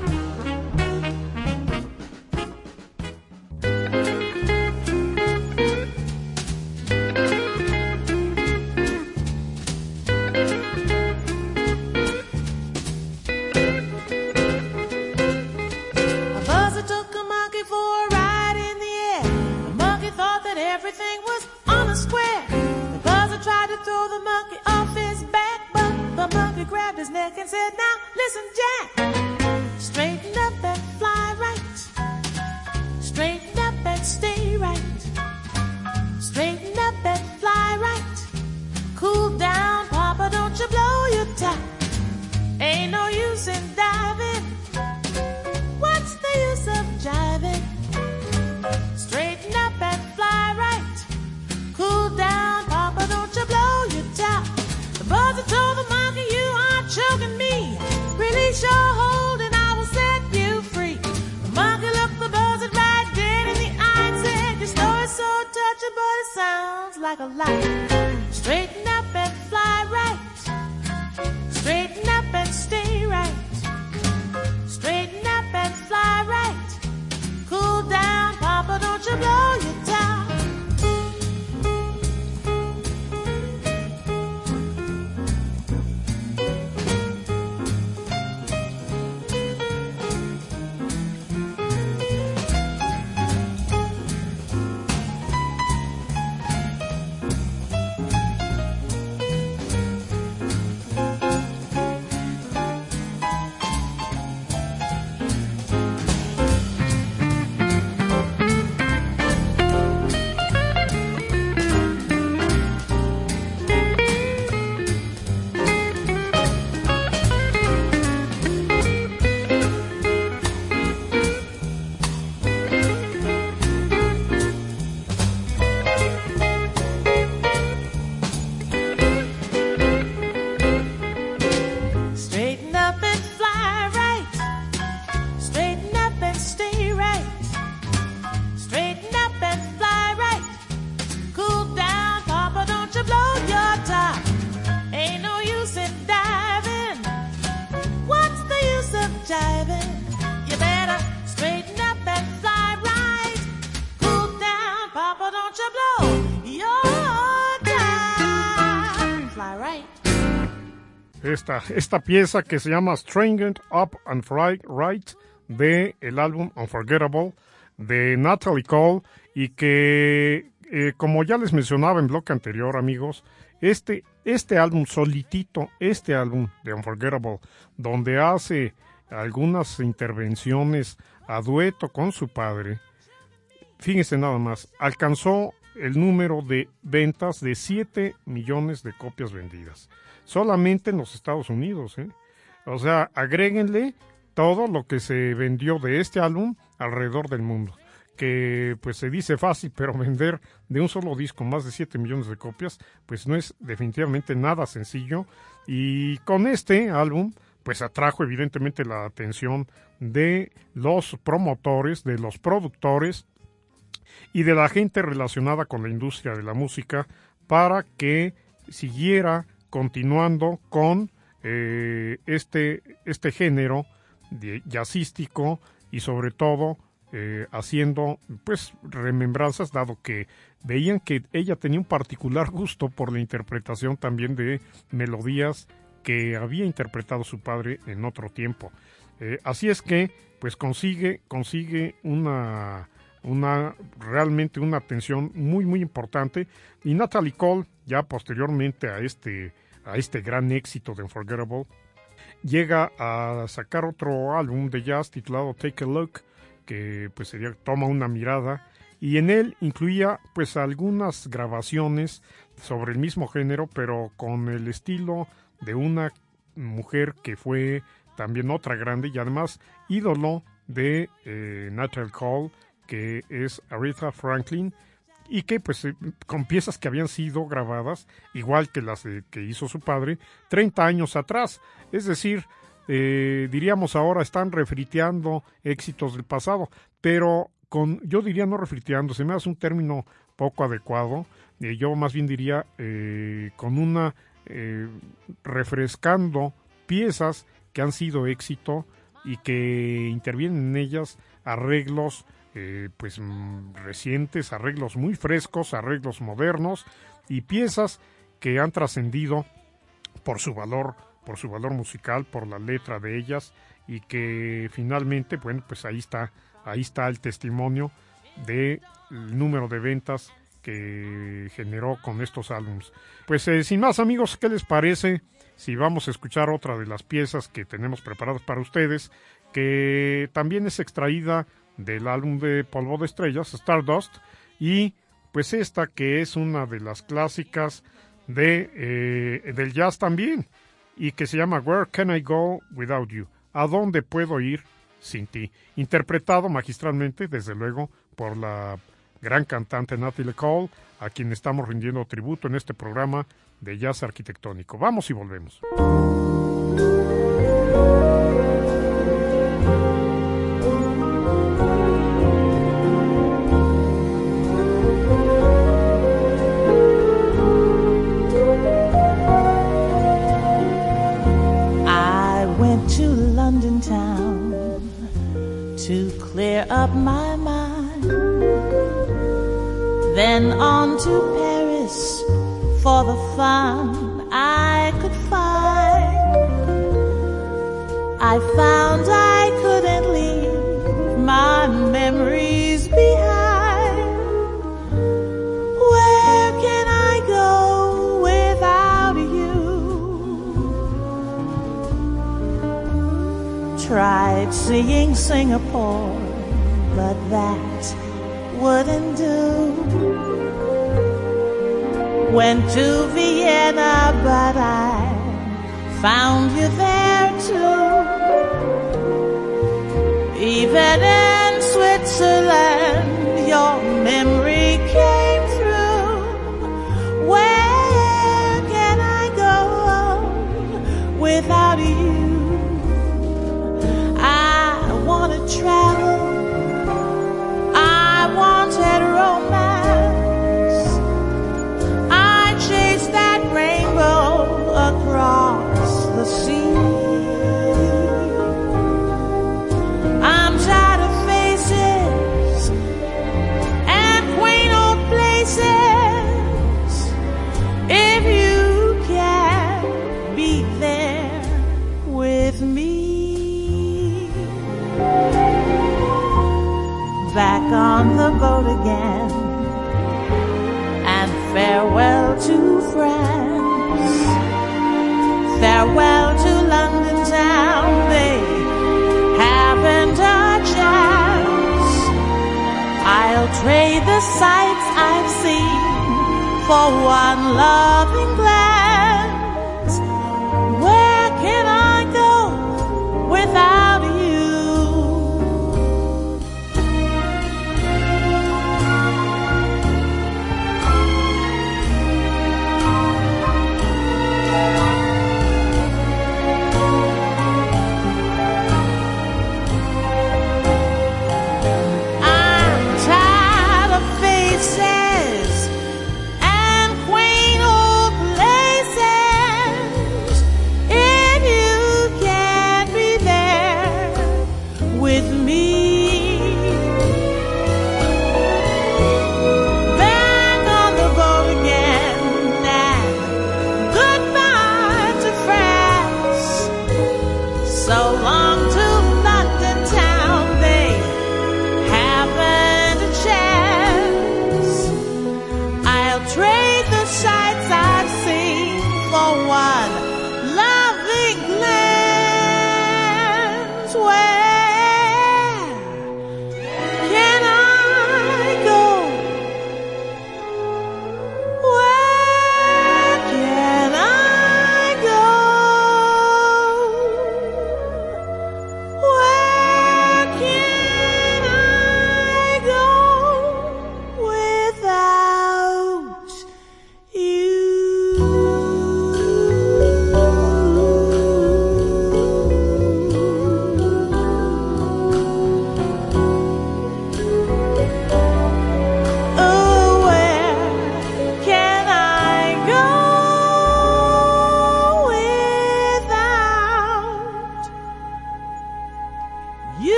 A buzzer took a monkey for a ride in the air. The monkey thought that everything was on a square. The buzzer tried to throw the monkey off his back, but the monkey grabbed his neck and said, "Now listen, Jack, straighten up and fly right. Straighten up and stay right. Straighten up and fly right. Cool down, Papa, don't you blow your top. Ain't no use in diving. What's the use of jiving? Straighten up and fly right. Cool down, Papa, don't you blow your top." The buzzer told the monkey, "You are choking me. Release your hold and I will set you free." The monkey looked the buzzard right dead in the eye and said, "Your story's so touching, but it sounds like a lie. Straighten up and fly right. Straighten up and stay right. Straighten up and fly right. Cool down, Papa, don't you blow your top." Straighten up and fly right. Straighten up and stay right. Straighten up and fly right. Cool down, Papa, don't you blow your top. Ain't no use in diving. What's the use of jiving? You better straighten up and fly right. Cool down, Papa, don't you blow your top. Fly right. Esta, esta pieza que se llama Straightened Up and Fly Right de el álbum Unforgettable de Natalie Cole, y que eh, como ya les mencionaba en bloque anterior, amigos, este, este álbum solitito, este álbum de Unforgettable, donde hace algunas intervenciones a dueto con su padre, fíjense nada más, alcanzó el número de ventas de siete millones de copias vendidas. Solamente en los Estados Unidos, ¿eh? O sea, agréguenle todo lo que se vendió de este álbum alrededor del mundo. Que pues se dice fácil, pero vender de un solo disco más de siete millones de copias, pues no es definitivamente nada sencillo. Y con este álbum, pues atrajo evidentemente la atención de los promotores, de los productores y de la gente relacionada con la industria de la música para que siguiera continuando con eh, este, este género de jazzístico y sobre todo eh, haciendo pues remembranzas, dado que veían que ella tenía un particular gusto por la interpretación también de melodías que había interpretado su padre en otro tiempo. Eh, así es que pues consigue, consigue una, una realmente una atención muy muy importante, y Natalie Cole ya posteriormente a este, a este gran éxito de Unforgettable llega a sacar otro álbum de jazz titulado Take a Look, que pues sería Toma una mirada, y en él incluía pues algunas grabaciones sobre el mismo género, pero con el estilo de una mujer que fue también otra grande y además ídolo de eh, Natalie Cole, que es Aretha Franklin, y que pues eh, con piezas que habían sido grabadas, igual que las eh, que hizo su padre, treinta años atrás. Es decir, eh, diríamos ahora están refriteando éxitos del pasado, pero con, yo diría no refriteando, se me hace un término poco adecuado, eh, yo más bien diría eh, con una eh, refrescando piezas que han sido éxito y que intervienen en ellas arreglos eh, pues m- recientes, arreglos muy frescos, arreglos modernos y piezas que han trascendido por su valor, por su valor musical, por la letra de ellas, y que finalmente, bueno, pues ahí está, ahí está el testimonio del número de ventas que generó con estos álbumes. Pues eh, sin más, amigos, ¿qué les parece si vamos a escuchar otra de las piezas que tenemos preparadas para ustedes, que también es extraída del álbum de Polvo de Estrellas, Stardust, y pues esta que es una de las clásicas de eh, del jazz también, y que se llama Where Can I Go Without You? ¿A dónde puedo ir sin ti? Interpretado magistralmente, desde luego, por la gran cantante Natalie Cole, a quien estamos rindiendo tributo en este programa de jazz arquitectónico. Vamos y volvemos. I went to London town to clear up my mind, then on to Paris for the fun I could find. I found I couldn't leave my memories behind. Where can I go without you? Tried seeing Singapore, but that wouldn't do. Went to Vienna, but I found you there too. Even in Switzerland, your memory came through. Where can I go without you? I want to travel, I wanted romance, I chased that rainbow across the sea. I'm tired of faces and quaint old places. If you can be there with me. Back on the boat again, and farewell to France, farewell to London town, they haven't a chance. I'll trade the sights I've seen for one loving glance. Where can I go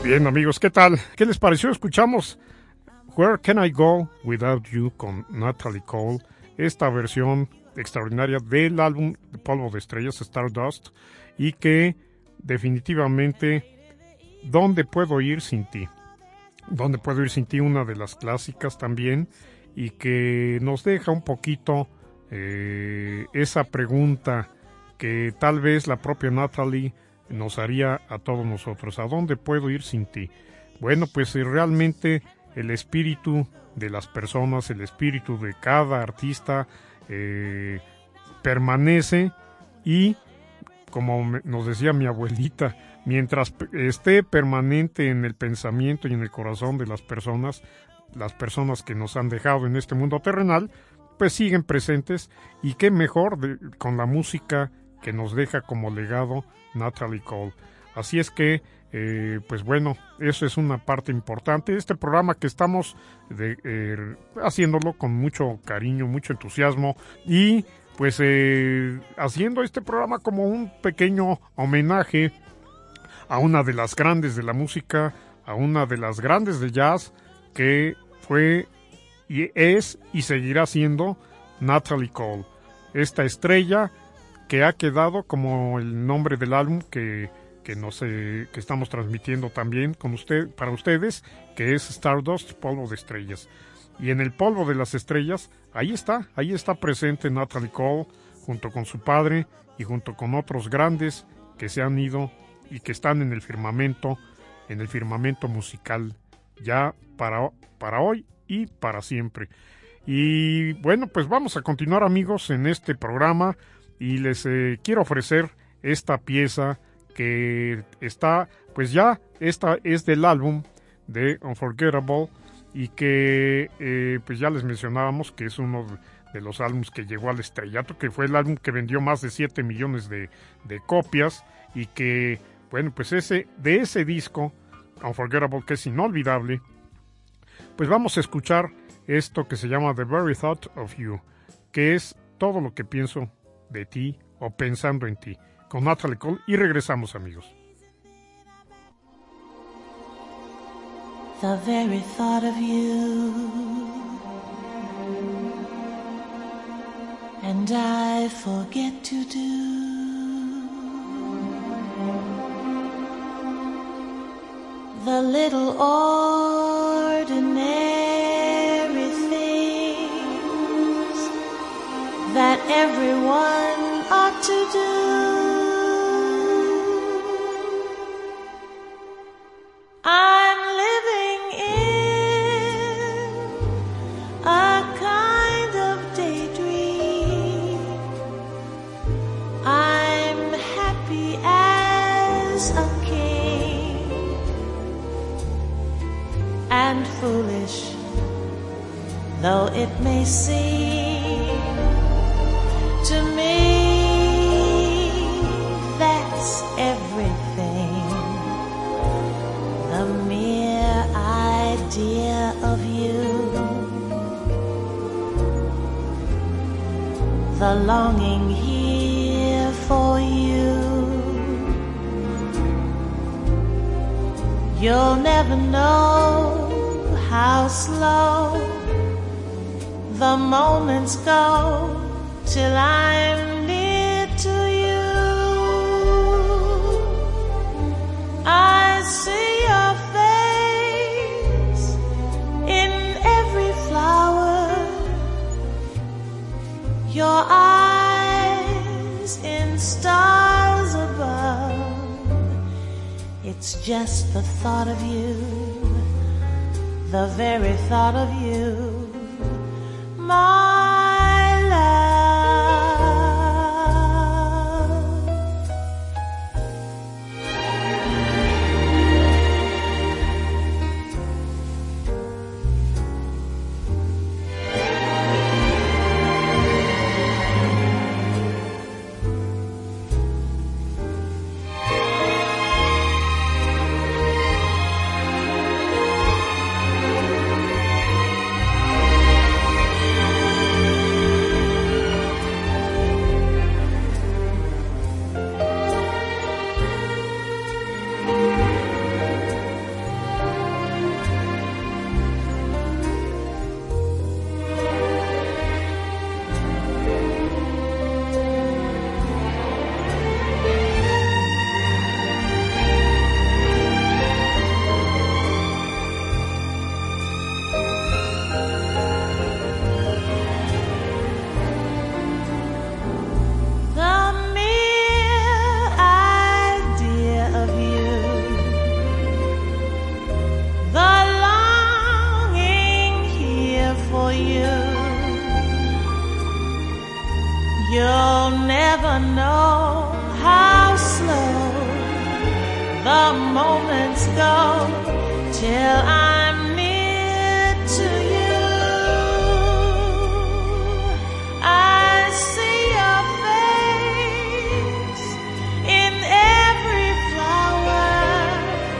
Bien, amigos, ¿qué tal? ¿Qué les pareció? Escuchamos Where Can I Go Without You con Natalie Cole, esta versión extraordinaria del álbum Polvo de Estrellas, Stardust, y que definitivamente, ¿dónde puedo ir sin ti? ¿Dónde puedo ir sin ti? Una de las clásicas también, y que nos deja un poquito eh, esa pregunta que tal vez la propia Natalie nos haría a todos nosotros. ¿A dónde puedo ir sin ti? Bueno, pues eh, realmente el espíritu de las personas, el espíritu de cada artista eh, permanece, y como me, nos decía mi abuelita, mientras esté permanente en el pensamiento y en el corazón de las personas, las personas que nos han dejado en este mundo terrenal, pues siguen presentes, y qué mejor de, con la música que nos deja como legado Natalie Cole. Así es que, eh, pues bueno, eso es una parte importante de este programa que estamos de, eh, haciéndolo con mucho cariño, mucho entusiasmo, y pues eh, haciendo este programa como un pequeño homenaje a una de las grandes de la música, a una de las grandes de jazz, que fue y es y seguirá siendo Natalie Cole, esta estrella que ha quedado como el nombre del álbum que, que, nos, eh, que estamos transmitiendo también con usted, para ustedes, que es Stardust, Polvo de Estrellas. Y en el polvo de las estrellas, ahí está, ahí está presente Natalie Cole, junto con su padre y junto con otros grandes que se han ido y que están en el firmamento, en el firmamento musical, ya para, para hoy y para siempre. Y bueno, pues vamos a continuar, amigos, en este programa, y les eh, quiero ofrecer esta pieza que está, pues ya, esta es del álbum de Unforgettable, y que eh, pues ya les mencionábamos que es uno de los álbumes que llegó al estrellato, que fue el álbum que vendió más de siete millones de, de copias, y que, bueno, pues ese de ese disco, Unforgettable, que es inolvidable, pues vamos a escuchar esto que se llama The Very Thought of You, que es todo lo que pienso de ti o pensando en ti, con Natalie Cole, y regresamos, amigos. The very thought of you, and I forget to do the little ordinary things that everyone ought to do. I'm living in a kind of daydream. I'm happy as a king, and foolish though it may seem to me, that's everything. The mere idea of you, the longing here for you. You'll never know how slow the moments go till I'm near to you. I see your face in every flower, your eyes in stars above. It's just the thought of you, the very thought of you, my love. never know how slow the moments go till I'm near to you. I see your face in every flower,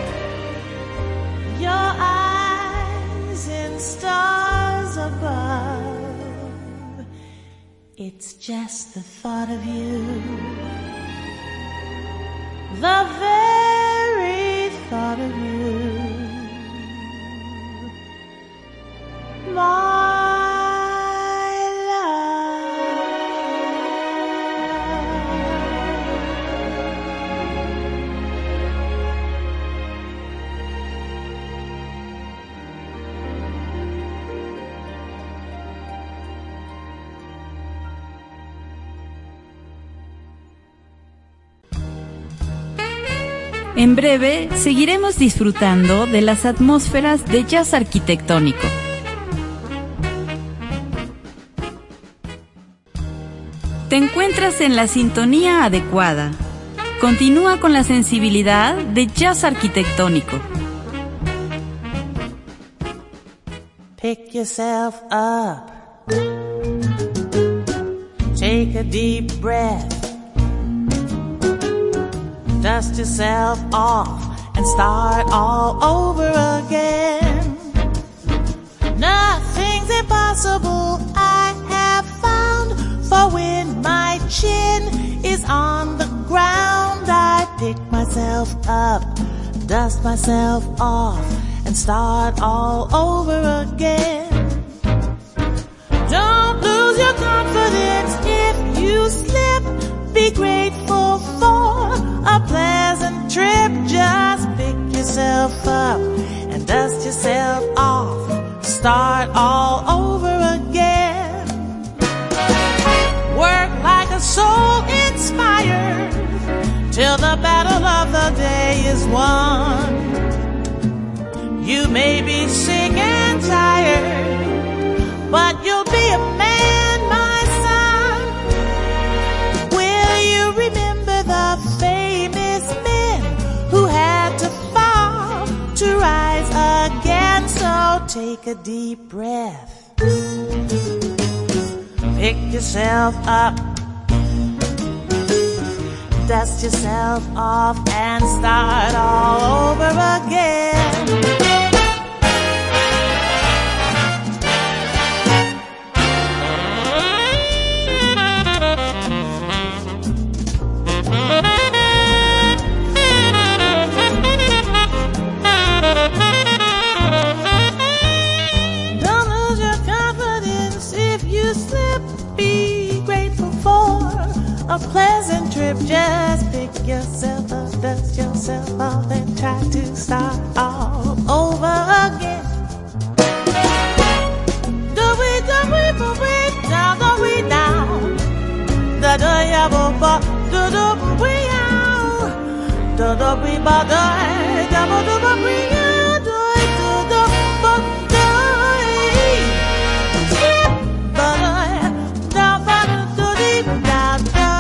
your eyes in stars above. It's just the thought of you, the very thought of you, my En breve, seguiremos disfrutando de las atmósferas de jazz arquitectónico. Te encuentras en la sintonía adecuada. Continúa con la sensibilidad de jazz arquitectónico. Pick yourself up. Take a deep breath. Dust yourself off and start all over again. Nothing's impossible, I have found, for when my chin is on the ground, I pick myself up, dust myself off, and start all over again. Don't lose your confidence if you slip. Be grateful for a pleasant trip. Just pick yourself up and dust yourself off. Start all over again. Work like a soul inspired till the battle of the day is won. You may be sick and tired, but you'll be a man, my son. Will you remember the famous men who had to fall to rise again? So take a deep breath. Pick yourself up. Dust yourself off and start all over again. A pleasant trip, just pick yourself up, dust yourself off, and try to start all over again. Do we, do we, do we, down, do we, down. Da da ya bo ba, do do we out. Do do we ba da, da bo do ba we out. Do do do ba do. Skip ba da, da ba do di da da.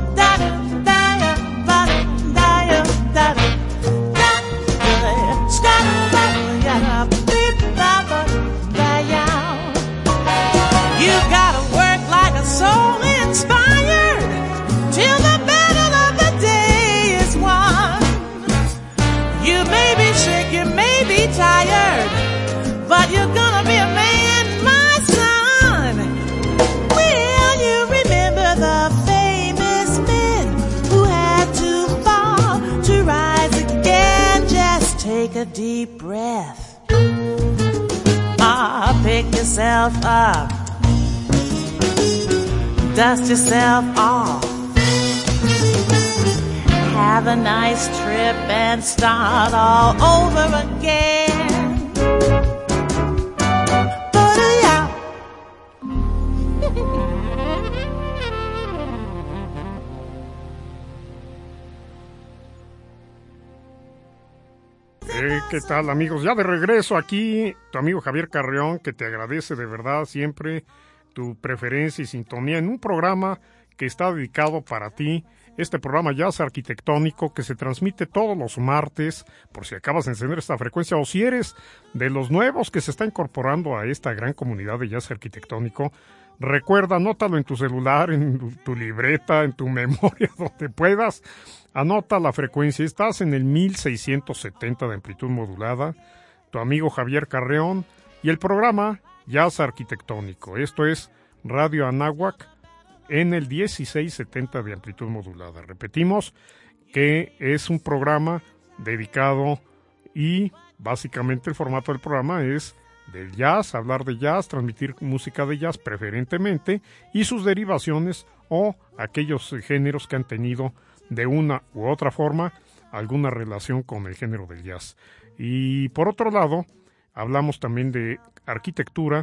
You gotta work like a soul inspired till the battle of the day is won. You may be sick, you may be tired, but you're gonna be a man, my son. Will you remember the famous men who had to fall to rise again? Just take a deep breath. Ah, pick yourself up. Dust yourself off. Have a nice trip and start all over again. Booyah. Eh, ¿Qué tal, amigos? Ya de regreso aquí, tu amigo Javier Carreón, que te agradece de verdad siempre tu preferencia y sintonía en un programa que está dedicado para ti. Este programa Jazz Arquitectónico que se transmite todos los martes, por si acabas de encender esta frecuencia o si eres de los nuevos que se está incorporando a esta gran comunidad de Jazz Arquitectónico. Recuerda, anótalo en tu celular, en tu libreta, en tu memoria, donde puedas. Anota la frecuencia. Estás en el mil seiscientos setenta de amplitud modulada. Tu amigo Javier Carreón y el programa Jazz Arquitectónico. Esto es Radio Anáhuac en el dieciséis setenta de amplitud modulada. Repetimos que es un programa dedicado y básicamente el formato del programa es del jazz, hablar de jazz, transmitir música de jazz preferentemente y sus derivaciones o aquellos géneros que han tenido de una u otra forma alguna relación con el género del jazz. Y por otro lado, hablamos también de arquitectura.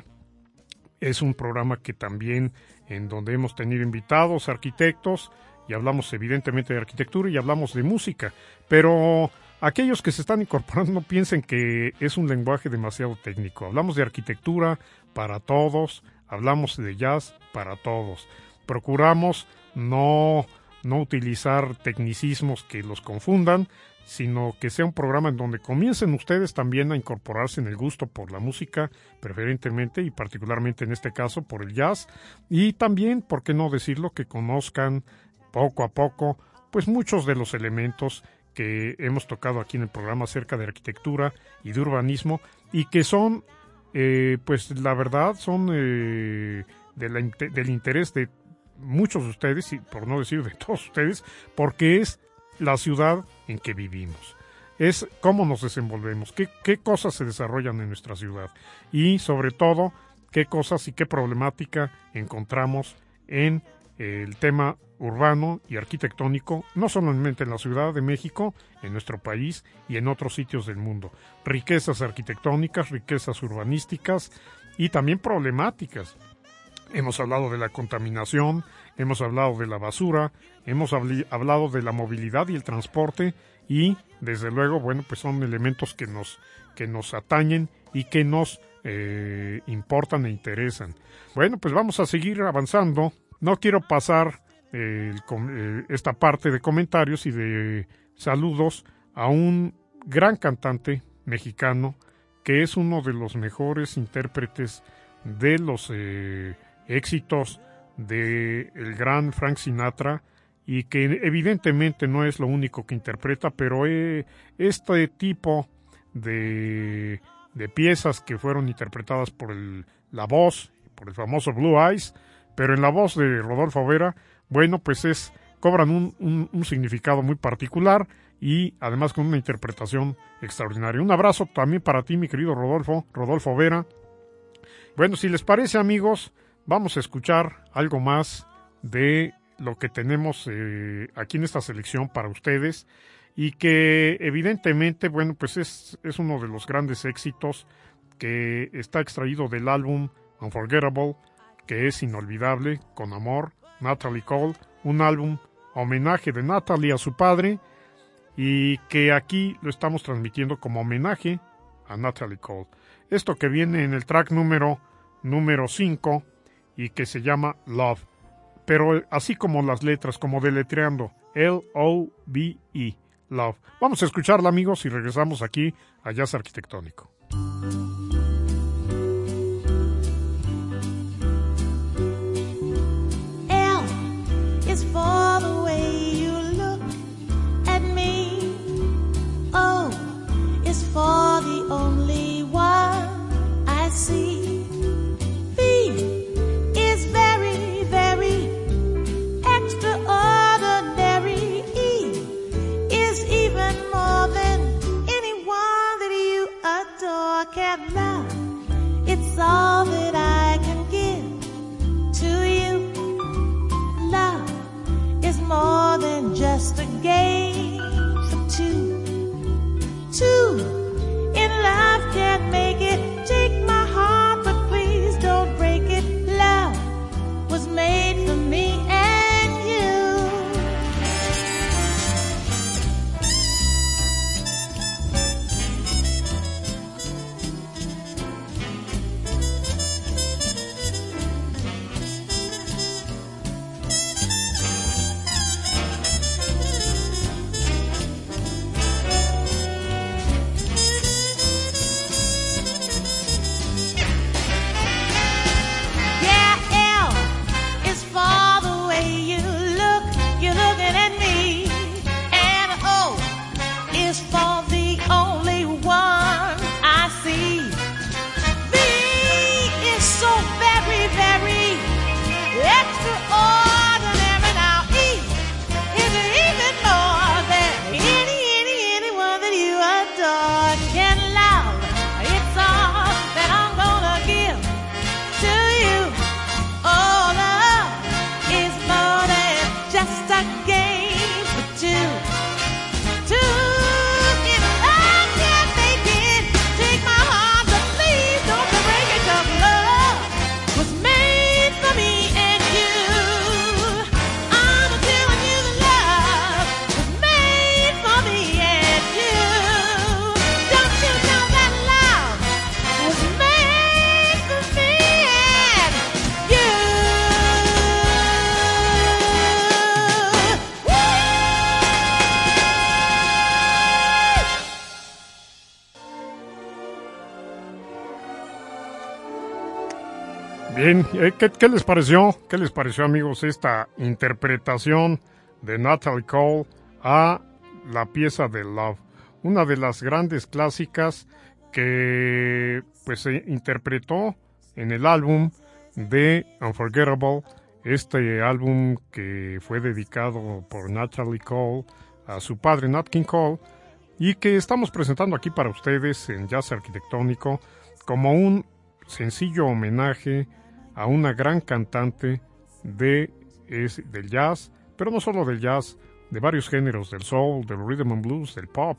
Es un programa que también en donde hemos tenido invitados, arquitectos, y hablamos evidentemente de arquitectura y hablamos de música, pero aquellos que se están incorporando no piensen que es un lenguaje demasiado técnico. Hablamos de arquitectura para todos, hablamos de jazz para todos. Procuramos no, no utilizar tecnicismos que los confundan, sino que sea un programa en donde comiencen ustedes también a incorporarse en el gusto por la música, preferentemente y particularmente en este caso por el jazz, y también, por qué no decirlo, que conozcan poco a poco pues muchos de los elementos que hemos tocado aquí en el programa acerca de arquitectura y de urbanismo, y que son, eh, pues la verdad, son eh, de la, del interés de muchos de ustedes, y por no decir de todos ustedes, porque es la ciudad en que vivimos. Es cómo nos desenvolvemos, qué, qué cosas se desarrollan en nuestra ciudad y sobre todo qué cosas y qué problemática encontramos en el tema urbano y arquitectónico, no solamente en la Ciudad de México, en nuestro país y en otros sitios del mundo. Riquezas arquitectónicas, riquezas urbanísticas y también problemáticas. Hemos hablado de la contaminación, hemos hablado de la basura, hemos hablado de la movilidad y el transporte y, desde luego, bueno, pues son elementos que nos, que nos atañen y que nos eh, importan e interesan. Bueno, pues vamos a seguir avanzando. No quiero pasar eh, el, eh, esta parte de comentarios y de saludos a un gran cantante mexicano que es uno de los mejores intérpretes de los eh, éxitos de el gran Frank Sinatra y que evidentemente no es lo único que interpreta, pero eh, este tipo de, de piezas que fueron interpretadas por el, la voz, por el famoso Blue Eyes, pero en la voz de Rodolfo Vera, bueno, pues es cobran un, un, un significado muy particular y además con una interpretación extraordinaria. Un abrazo también para ti, mi querido Rodolfo, Rodolfo Vera. Bueno, si les parece, amigos, vamos a escuchar algo más de lo que tenemos eh, aquí en esta selección para ustedes y que evidentemente, bueno, pues es, es uno de los grandes éxitos que está extraído del álbum Unforgettable, que es inolvidable, con amor, Natalie Cole, un álbum homenaje de Natalie a su padre y que aquí lo estamos transmitiendo como homenaje a Natalie Cole. Esto que viene en el track número número cinco y que se llama Love, pero así como las letras, como deletreando L O V E, Love. Vamos a escucharla, amigos, y regresamos aquí a Jazz Arquitectónico. L is for the way you look at me. O is for the only one I see. Adore. Bien, ¿qué, ¿qué les pareció? ¿Qué les pareció, amigos, esta interpretación de Natalie Cole a la pieza de Love? Una de las grandes clásicas que pues se interpretó en el álbum de Unforgettable, este álbum que fue dedicado por Natalie Cole a su padre Nat King Cole y que estamos presentando aquí para ustedes en Jazz Arquitectónico como un sencillo homenaje a una gran cantante de, es, del jazz, pero no solo del jazz, de varios géneros, del soul, del rhythm and blues, del pop.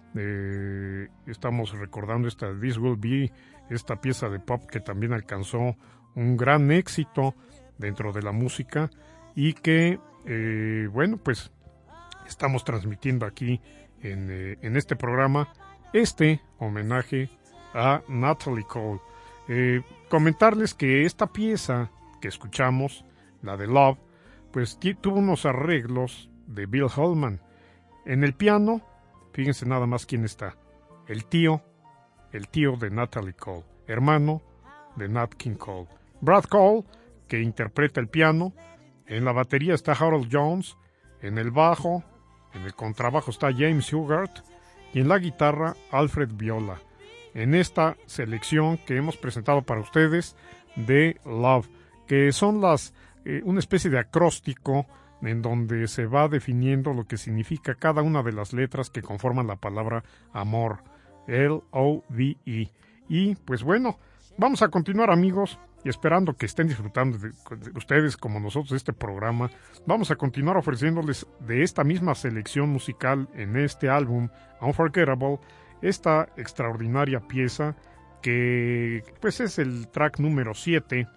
Eh, estamos recordando esta This Will Be, esta pieza de pop que también alcanzó un gran éxito dentro de la música y que, eh, bueno, pues estamos transmitiendo aquí en, eh, en este programa este homenaje a Natalie Cole. Eh, comentarles que esta pieza que escuchamos, la de Love, pues t- tuvo unos arreglos de Bill Holman. En el piano, fíjense nada más quién está. El tío, el tío de Natalie Cole, hermano de Nat King Cole. Brad Cole, que interpreta el piano. En la batería está Harold Jones. En el bajo, en el contrabajo está James Hugart. Y en la guitarra, Alfred Viola. En esta selección que hemos presentado para ustedes de Love, que son las eh, una especie de acróstico en donde se va definiendo lo que significa cada una de las letras que conforman la palabra amor, L O V E. Y pues bueno, vamos a continuar, amigos, y esperando que estén disfrutando de, de ustedes como nosotros de este programa. Vamos a continuar ofreciéndoles de esta misma selección musical en este álbum Unforgettable, esta extraordinaria pieza que pues es el track número siete,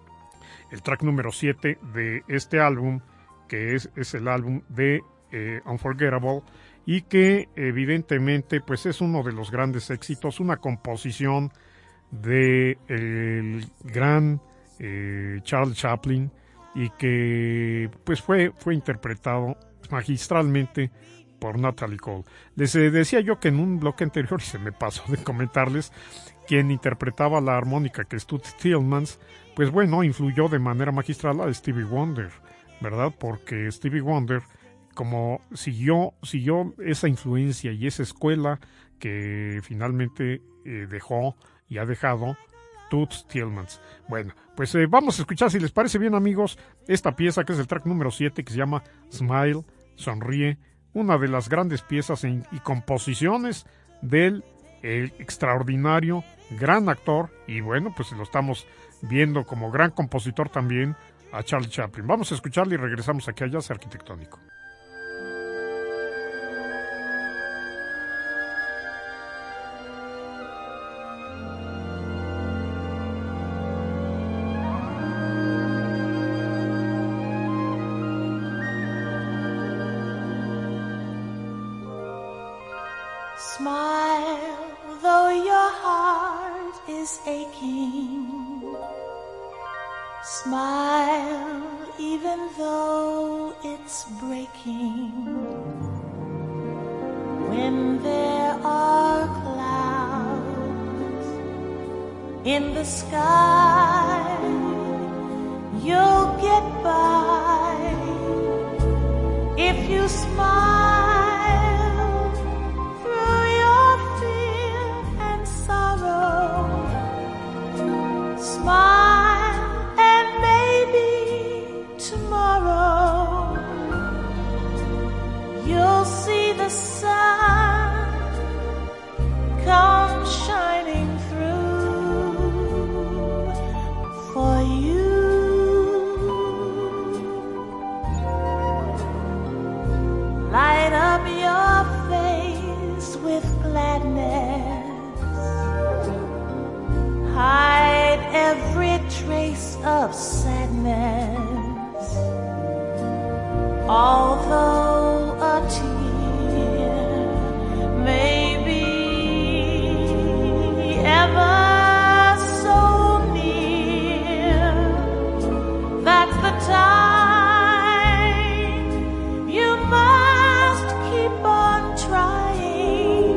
el track número siete de este álbum, que es, es el álbum de eh, Unforgettable, y que evidentemente pues es uno de los grandes éxitos, una composición de el gran eh, Charles Chaplin, y que pues fue, fue interpretado magistralmente por Natalie Cole. Les eh, decía yo que en un bloque anterior, y se me pasó de comentarles, quien interpretaba la armónica, que es Toots Thielemans, pues bueno, influyó de manera magistral a Stevie Wonder, ¿verdad? Porque Stevie Wonder, como siguió, siguió esa influencia y esa escuela que finalmente eh, dejó y ha dejado Toots Thielemans. Bueno, pues eh, vamos a escuchar, si les parece bien, amigos, esta pieza que es el track número siete, que se llama Smile, Sonríe, una de las grandes piezas en, y composiciones del el extraordinario, gran actor, y bueno, pues lo estamos viendo como gran compositor también, a Charlie Chaplin. Vamos a escucharle y regresamos aquí a Jazz Arquitectónico. Smile, though your heart is aching. Smile, even though it's breaking. When there are clouds in the sky, you'll get by if you smile. Smile, and maybe tomorrow you'll see the sun come shining through for you. Light up your face with gladness. Hide every trace of sadness, although a tear may be ever so near. That's the time you must keep on trying.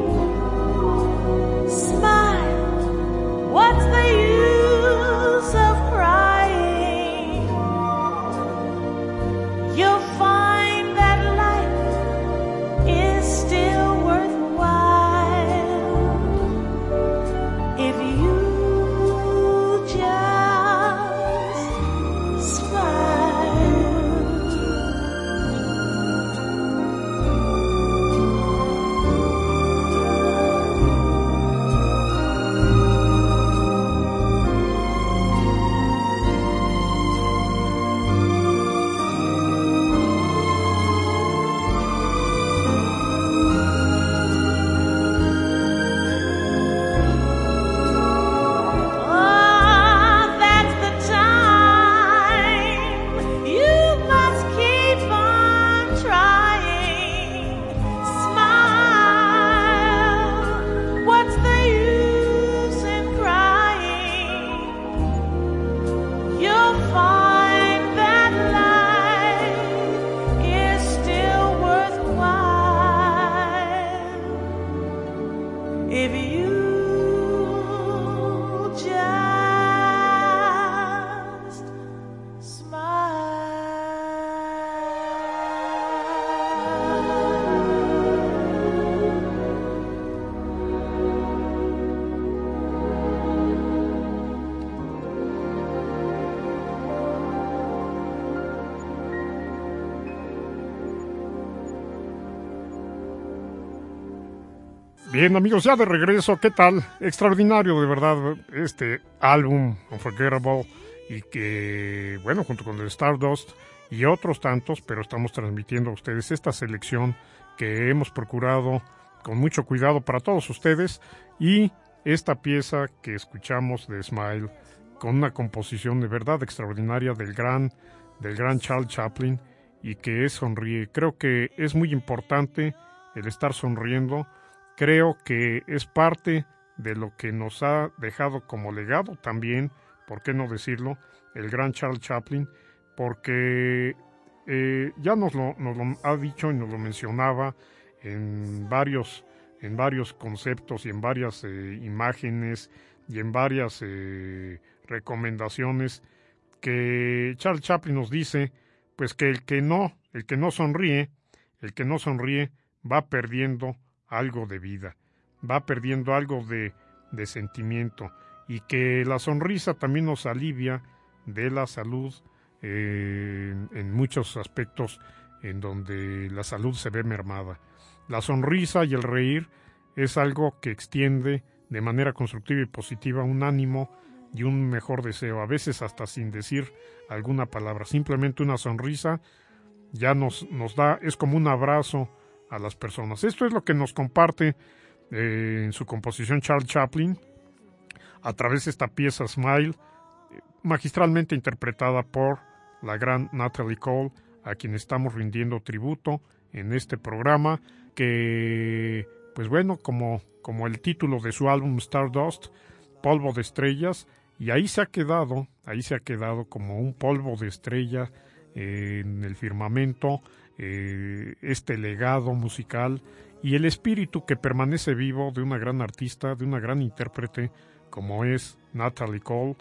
Smile. What's the use of crying? if you just smile. Bien, amigos, ya de regreso, ¿qué tal? Extraordinario, de verdad, este álbum, Unforgettable, y que, bueno, junto con el Stardust y otros tantos, pero estamos transmitiendo a ustedes esta selección que hemos procurado con mucho cuidado para todos ustedes, y esta pieza que escuchamos de Smile, con una composición de verdad extraordinaria del gran, del gran Charles Chaplin, y que es Sonríe. Creo que es muy importante el estar sonriendo. Creo que es parte de lo que nos ha dejado como legado también, ¿por qué no decirlo?, el gran Charles Chaplin, porque eh, ya nos lo, nos lo ha dicho y nos lo mencionaba en varios, en varios conceptos y en varias eh, imágenes y en varias eh, recomendaciones, que Charles Chaplin nos dice pues que el que no, el que no sonríe, el que no sonríe va perdiendo algo de vida, va perdiendo algo de, de sentimiento, y que la sonrisa también nos alivia de la salud eh, en, en muchos aspectos en donde la salud se ve mermada. La sonrisa y el reír es algo que extiende de manera constructiva y positiva un ánimo y un mejor deseo, a veces hasta sin decir alguna palabra. Simplemente una sonrisa ya nos, nos da, es como un abrazo a las personas. Esto es lo que nos comparte eh, en su composición Charles Chaplin a través de esta pieza Smile, eh, magistralmente interpretada por la gran Natalie Cole, a quien estamos rindiendo tributo en este programa, que pues bueno, como, como el título de su álbum Stardust, polvo de estrellas, y ahí se ha quedado, ahí se ha quedado como un polvo de estrella eh, en el firmamento, Eh, este legado musical y el espíritu que permanece vivo de una gran artista, de una gran intérprete como es Natalie Cole,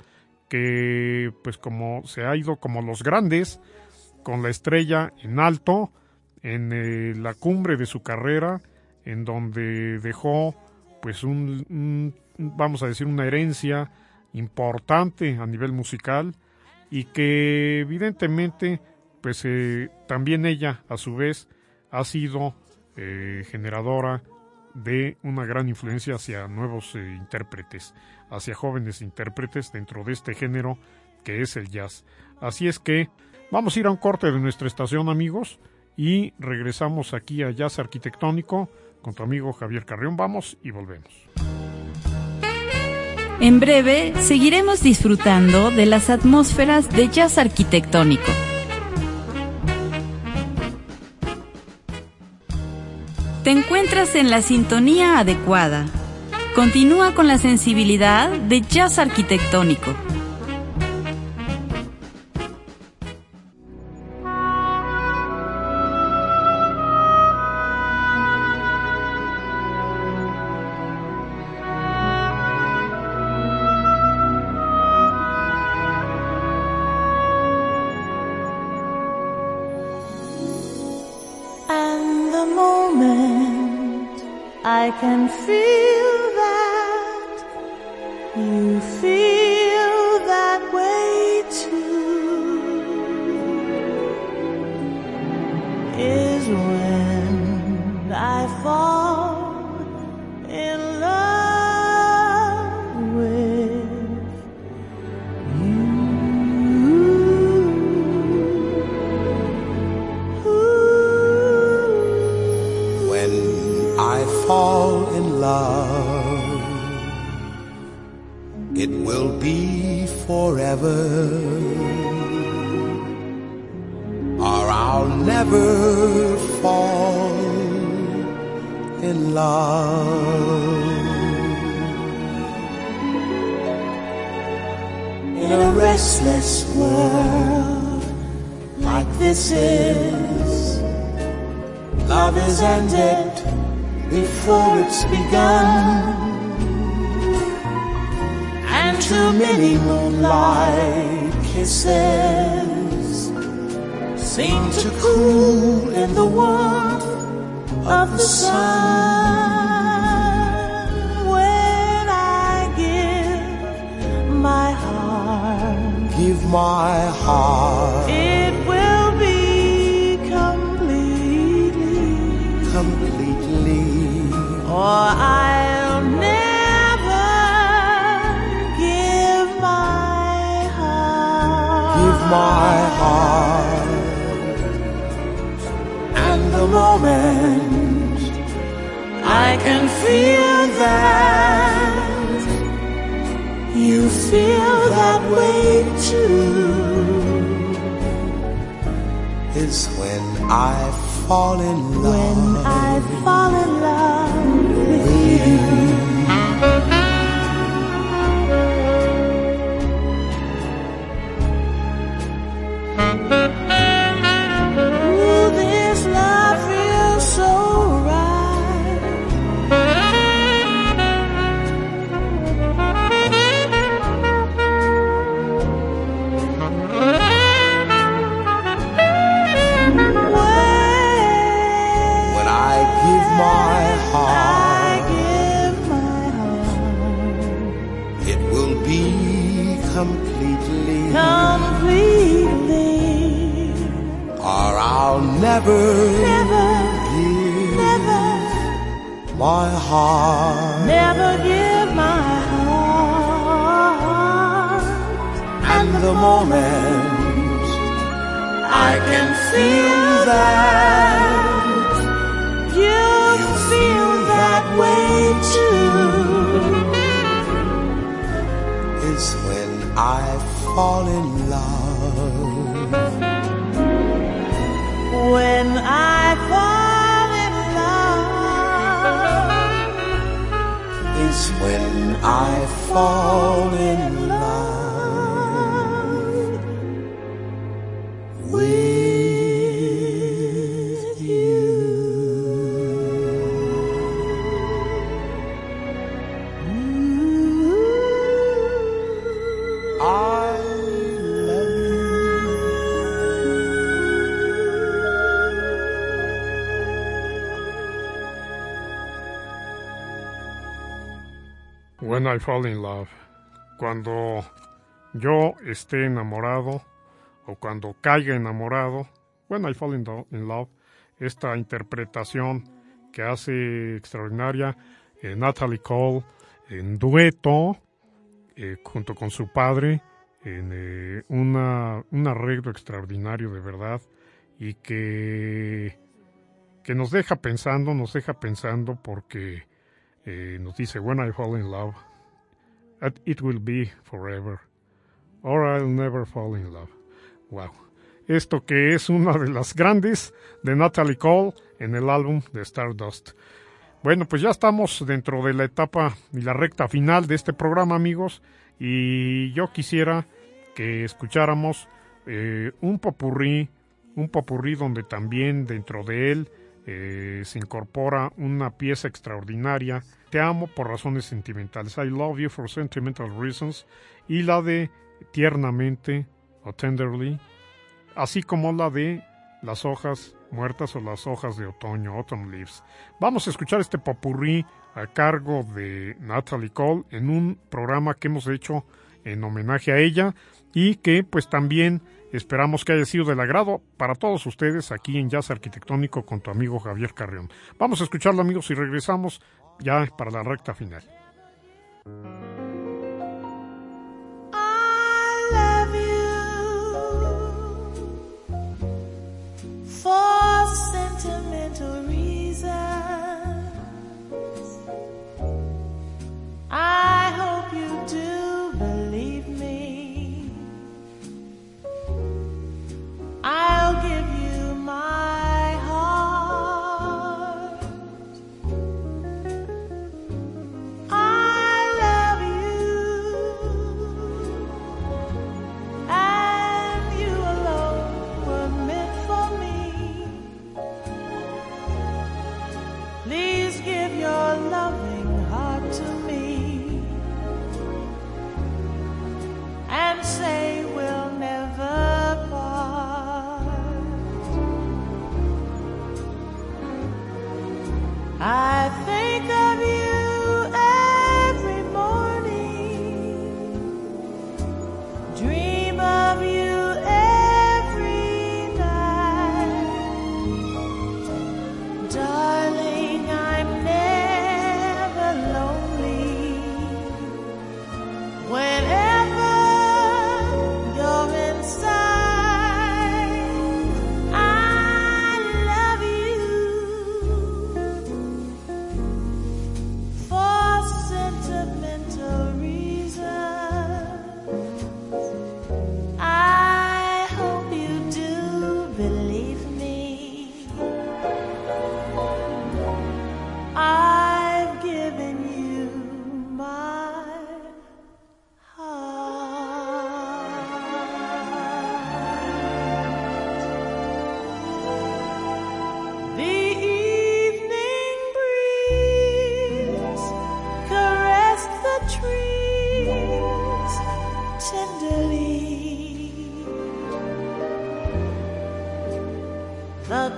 que pues como se ha ido como los grandes, con la estrella en alto, en eh, la cumbre de su carrera, en donde dejó pues un, un vamos a decir una herencia importante a nivel musical, y que evidentemente pues eh, también ella, a su vez, ha sido eh, generadora de una gran influencia hacia nuevos eh, intérpretes, hacia jóvenes intérpretes dentro de este género que es el jazz. Así es que vamos a ir a un corte de nuestra estación, amigos, y regresamos aquí a Jazz Arquitectónico con tu amigo Javier Carrión. Vamos y volvemos. En breve seguiremos disfrutando de las atmósferas de Jazz Arquitectónico. Te encuentras en la sintonía adecuada. Continúa con la sensibilidad de Jazz Arquitectónico. I can feel that you feel that way too, is when I fall in love with you. When I fall in love, it will be forever, or I'll never fall in love. In a restless world like this is, love is ended before it's begun. too many moonlight kisses seem to cool in the warmth of the sun. When I give my heart, give my heart, it will be completely, completely, or I'll never give my heart, give my heart. And the moment I can feel that you feel that way too is when I fall in love. When I fall in love with you. Ooh, this love feels so right. When I give my heart, I give my heart, it will be completely, completely, or I'll never, never give, never my heart, never give my heart. And the moment I can feel that you feel that way too is when I fall in love. When I fall in love is when I fall in love with you. I love you. When I Fall in Love. Cuando yo esté enamorado o cuando caiga enamorado. When I Fall in, do- in Love. Esta interpretación que hace extraordinaria eh, Natalie Cole en dueto eh, junto con su padre en eh, una, un arreglo extraordinario de verdad y que, que nos deja pensando, nos deja pensando porque eh, nos dice When I Fall in Love, it will be forever, or I'll never fall in love. Wow. Esto que es una de las grandes de Natalie Cole en el álbum de Stardust. Bueno, pues ya estamos dentro de la etapa y la recta final de este programa, amigos, y yo quisiera que escucháramos eh, un popurrí, un popurrí donde también dentro de él eh, se incorpora una pieza extraordinaria, Te amo por razones sentimentales, I Love You for Sentimental Reasons, y la de Tiernamente o Tenderly, así como la de Las hojas muertas o las hojas de otoño, Autumn Leaves. Vamos a escuchar este popurrí a cargo de Natalie Cole en un programa que hemos hecho en homenaje a ella y que pues también esperamos que haya sido del agrado para todos ustedes aquí en Jazz Arquitectónico con tu amigo Javier Carrión. Vamos a escucharlo, amigos, y regresamos ya para la recta final. For sentimental reasons, I hope you do believe me. I'll give you my heart. I love you, and you alone were meant for me.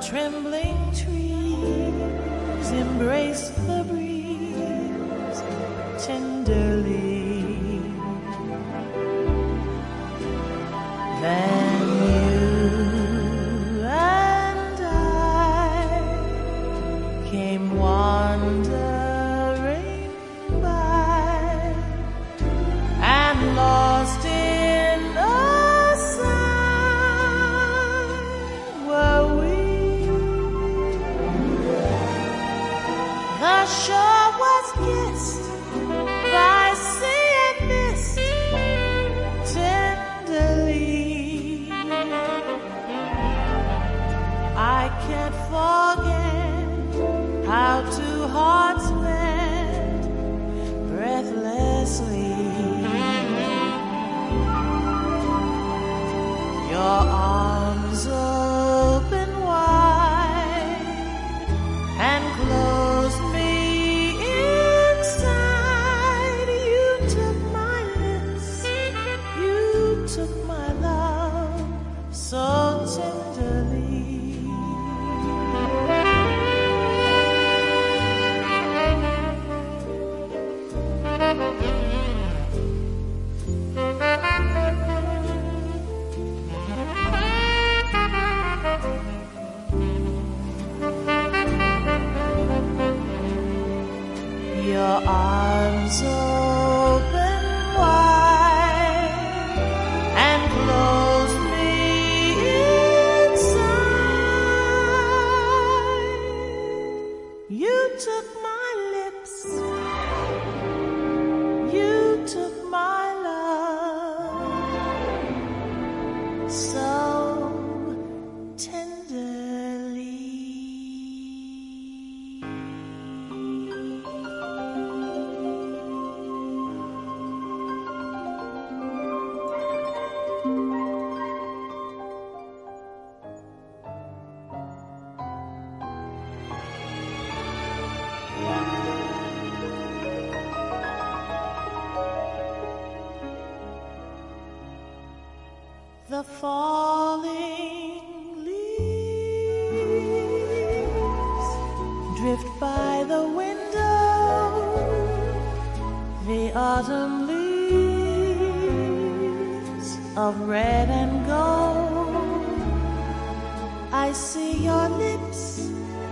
trembling trees embrace the breeze tenderly. Then you and I came wandering by and lost in the sun were we. The shore was kissed by sea and mist tenderly. I can't forget how two hearts met breathlessly. Your arms open wide and closed me inside. You took my lips, you took my love so tenderly. Your arms open wide and closed me inside. You took my lips, you took my love so tenderly. The falling leaves drift by the window, the autumn leaves of red and gold. I see your lips,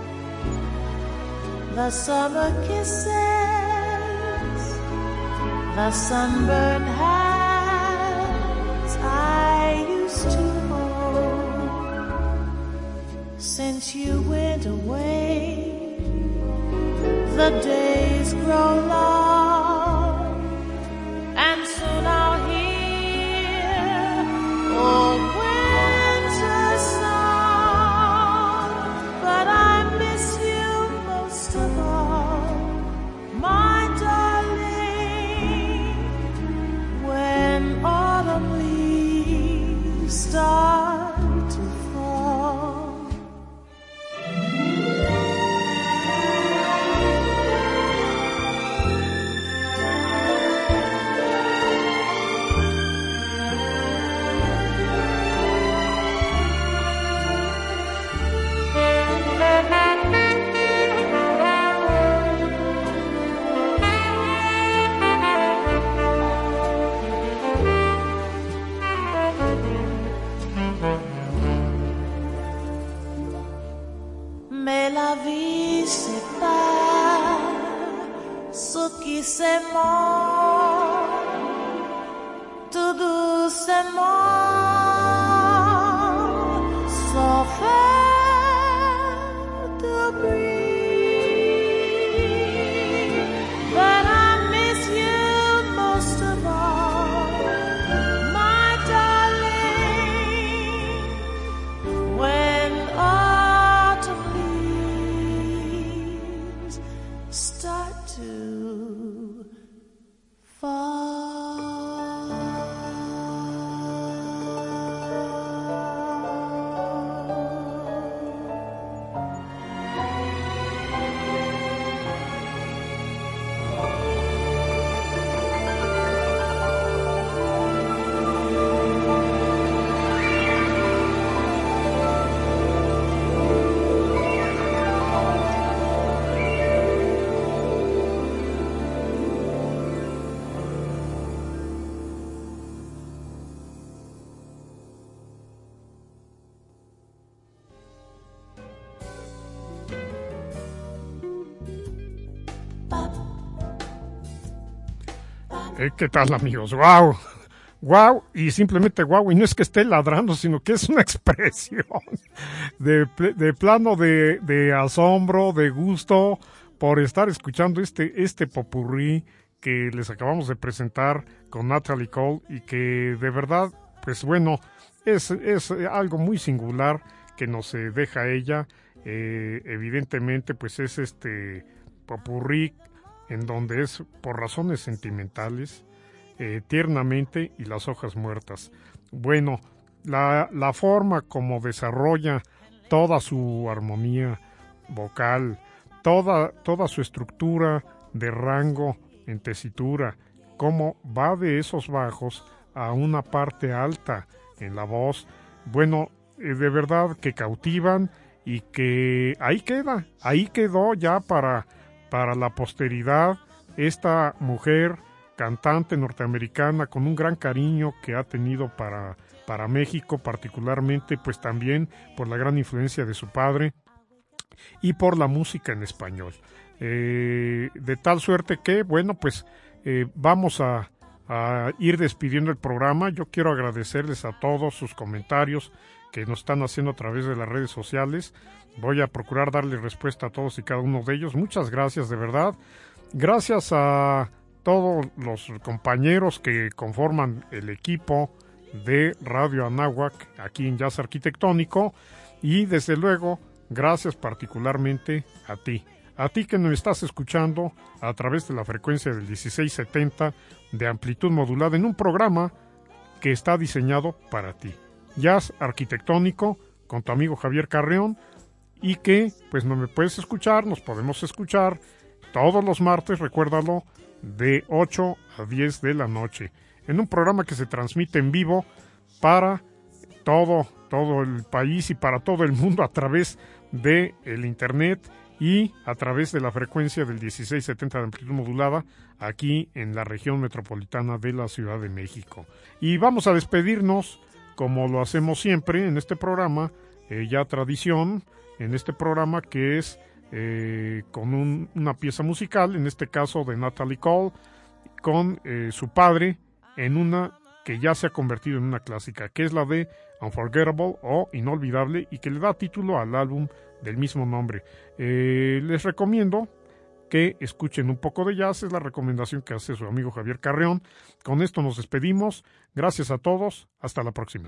the summer kisses, the sunburned hands I used to hold. Since you went away, the days grow long, and soon I'll hear old winter song. But I miss you most of all, my darling, when autumn leaves start to fall. Mais la vie c'est pas ce qui s'aimant tout doucement sans faire de bruit. But I miss you most of all, my darling, when autumn leaves start to fall. Eh, ¿Qué tal, amigos? ¡Wow! ¡Wow! Y simplemente wow, y no es que esté ladrando, sino que es una expresión de, de plano de, de asombro, de gusto, por estar escuchando este, este popurrí que les acabamos de presentar con Natalie Cole, y que de verdad, pues bueno, es, es algo muy singular que nos eh, deja ella. Eh, evidentemente, pues es este popurrí en donde es por razones sentimentales, eh, tiernamente, y las hojas muertas. Bueno, la, la forma como desarrolla toda su armonía vocal, toda, toda su estructura de rango en tesitura, cómo va de esos bajos a una parte alta en la voz, bueno, eh, de verdad que cautivan, y que ahí queda, ahí quedó ya para, para la posteridad esta mujer cantante norteamericana con un gran cariño que ha tenido para, para México, particularmente pues también por la gran influencia de su padre y por la música en español. Eh, de tal suerte que, bueno, pues eh, vamos a, a ir despidiendo el programa. Yo quiero agradecerles a todos sus comentarios que nos están haciendo a través de las redes sociales. Voy a procurar darle respuesta a todos y cada uno de ellos. Muchas gracias, de verdad. Gracias a todos los compañeros que conforman el equipo de Radio Anáhuac aquí en Jazz Arquitectónico, y desde luego gracias particularmente a ti, a ti que nos estás escuchando a través de la frecuencia del dieciséis setenta de amplitud modulada en un programa que está diseñado para ti. Jazz Arquitectónico con tu amigo Javier Carreón, y que pues no me puedes escuchar, nos podemos escuchar todos los martes, recuérdalo, de ocho a diez de la noche, en un programa que se transmite en vivo para todo, todo el país y para todo el mundo a través de el internet y a través de la frecuencia del dieciséis setenta de amplitud modulada aquí en la región metropolitana de la Ciudad de México. Y vamos a despedirnos como lo hacemos siempre en este programa, eh, ya tradición en este programa, que es eh, con un, una pieza musical, en este caso de Natalie Cole, con eh, su padre, en una que ya se ha convertido en una clásica, que es la de Unforgettable o Inolvidable, y que le da título al álbum del mismo nombre. Eh, les recomiendo que escuchen un poco de jazz, es la recomendación que hace su amigo Javier Carreón. Con esto nos despedimos. Gracias a todos. Hasta la próxima.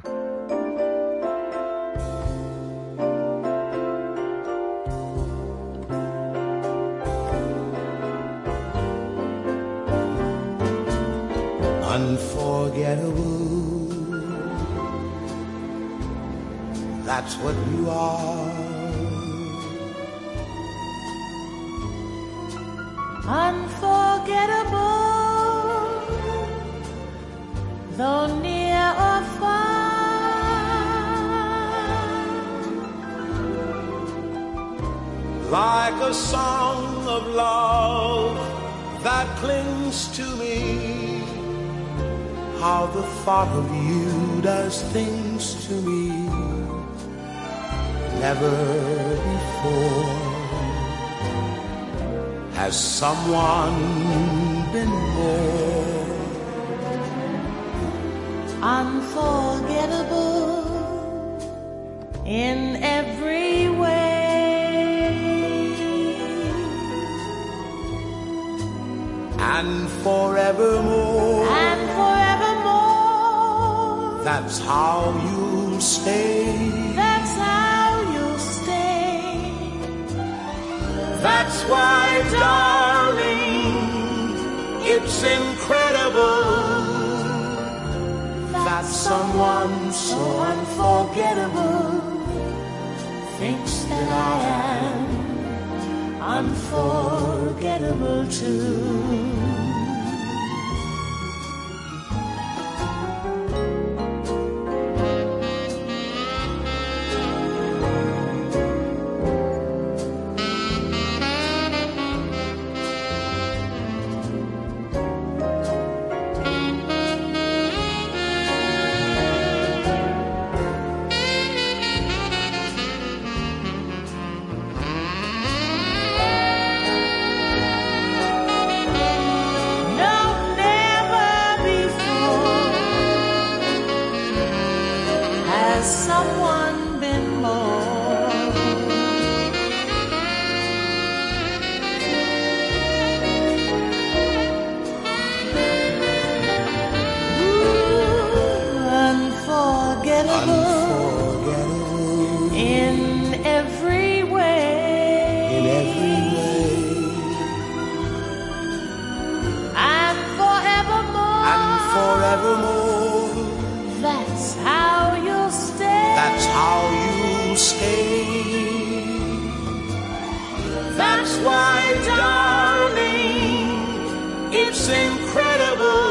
Unforgettable, that's what you are. Unforgettable, though near or far, like a song of love that clings to me. How the thought of you does things to me never before. Has someone been more unforgettable in every way, and forevermore, and forevermore, that's how you'll stay, that's how you'll stay. That's why, darling, it's incredible that someone so unforgettable thinks that I am unforgettable too. forevermore. That's how you'll stay. That's how you'll stay. That's why, darling, it's incredible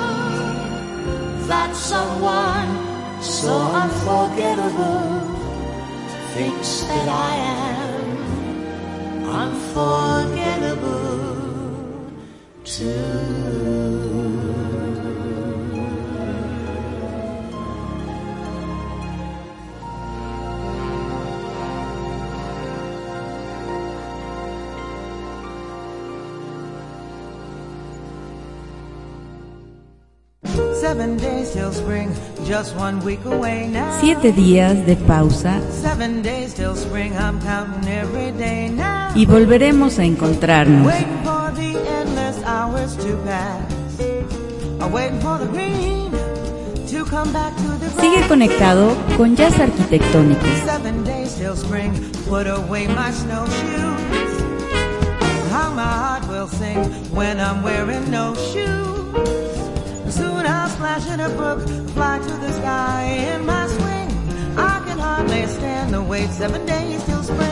that someone so unforgettable thinks that I am unforgettable too. Seven days till spring, just one week away now. Siete días de pausa. Seven days till spring, I'm counting every day now. Y volveremos a encontrarnos. Waiting for the endless hours to pass. I'm waiting for the green to come back to the grass. Sigue conectado con Jazz Arquitectónico. Seven days till spring, put away my snowshoes. How my heart will sing when I'm wearing no shoes. Soon I'll splash in a brook, fly to the sky in my swing. I can hardly stand the wait, seven days till spring.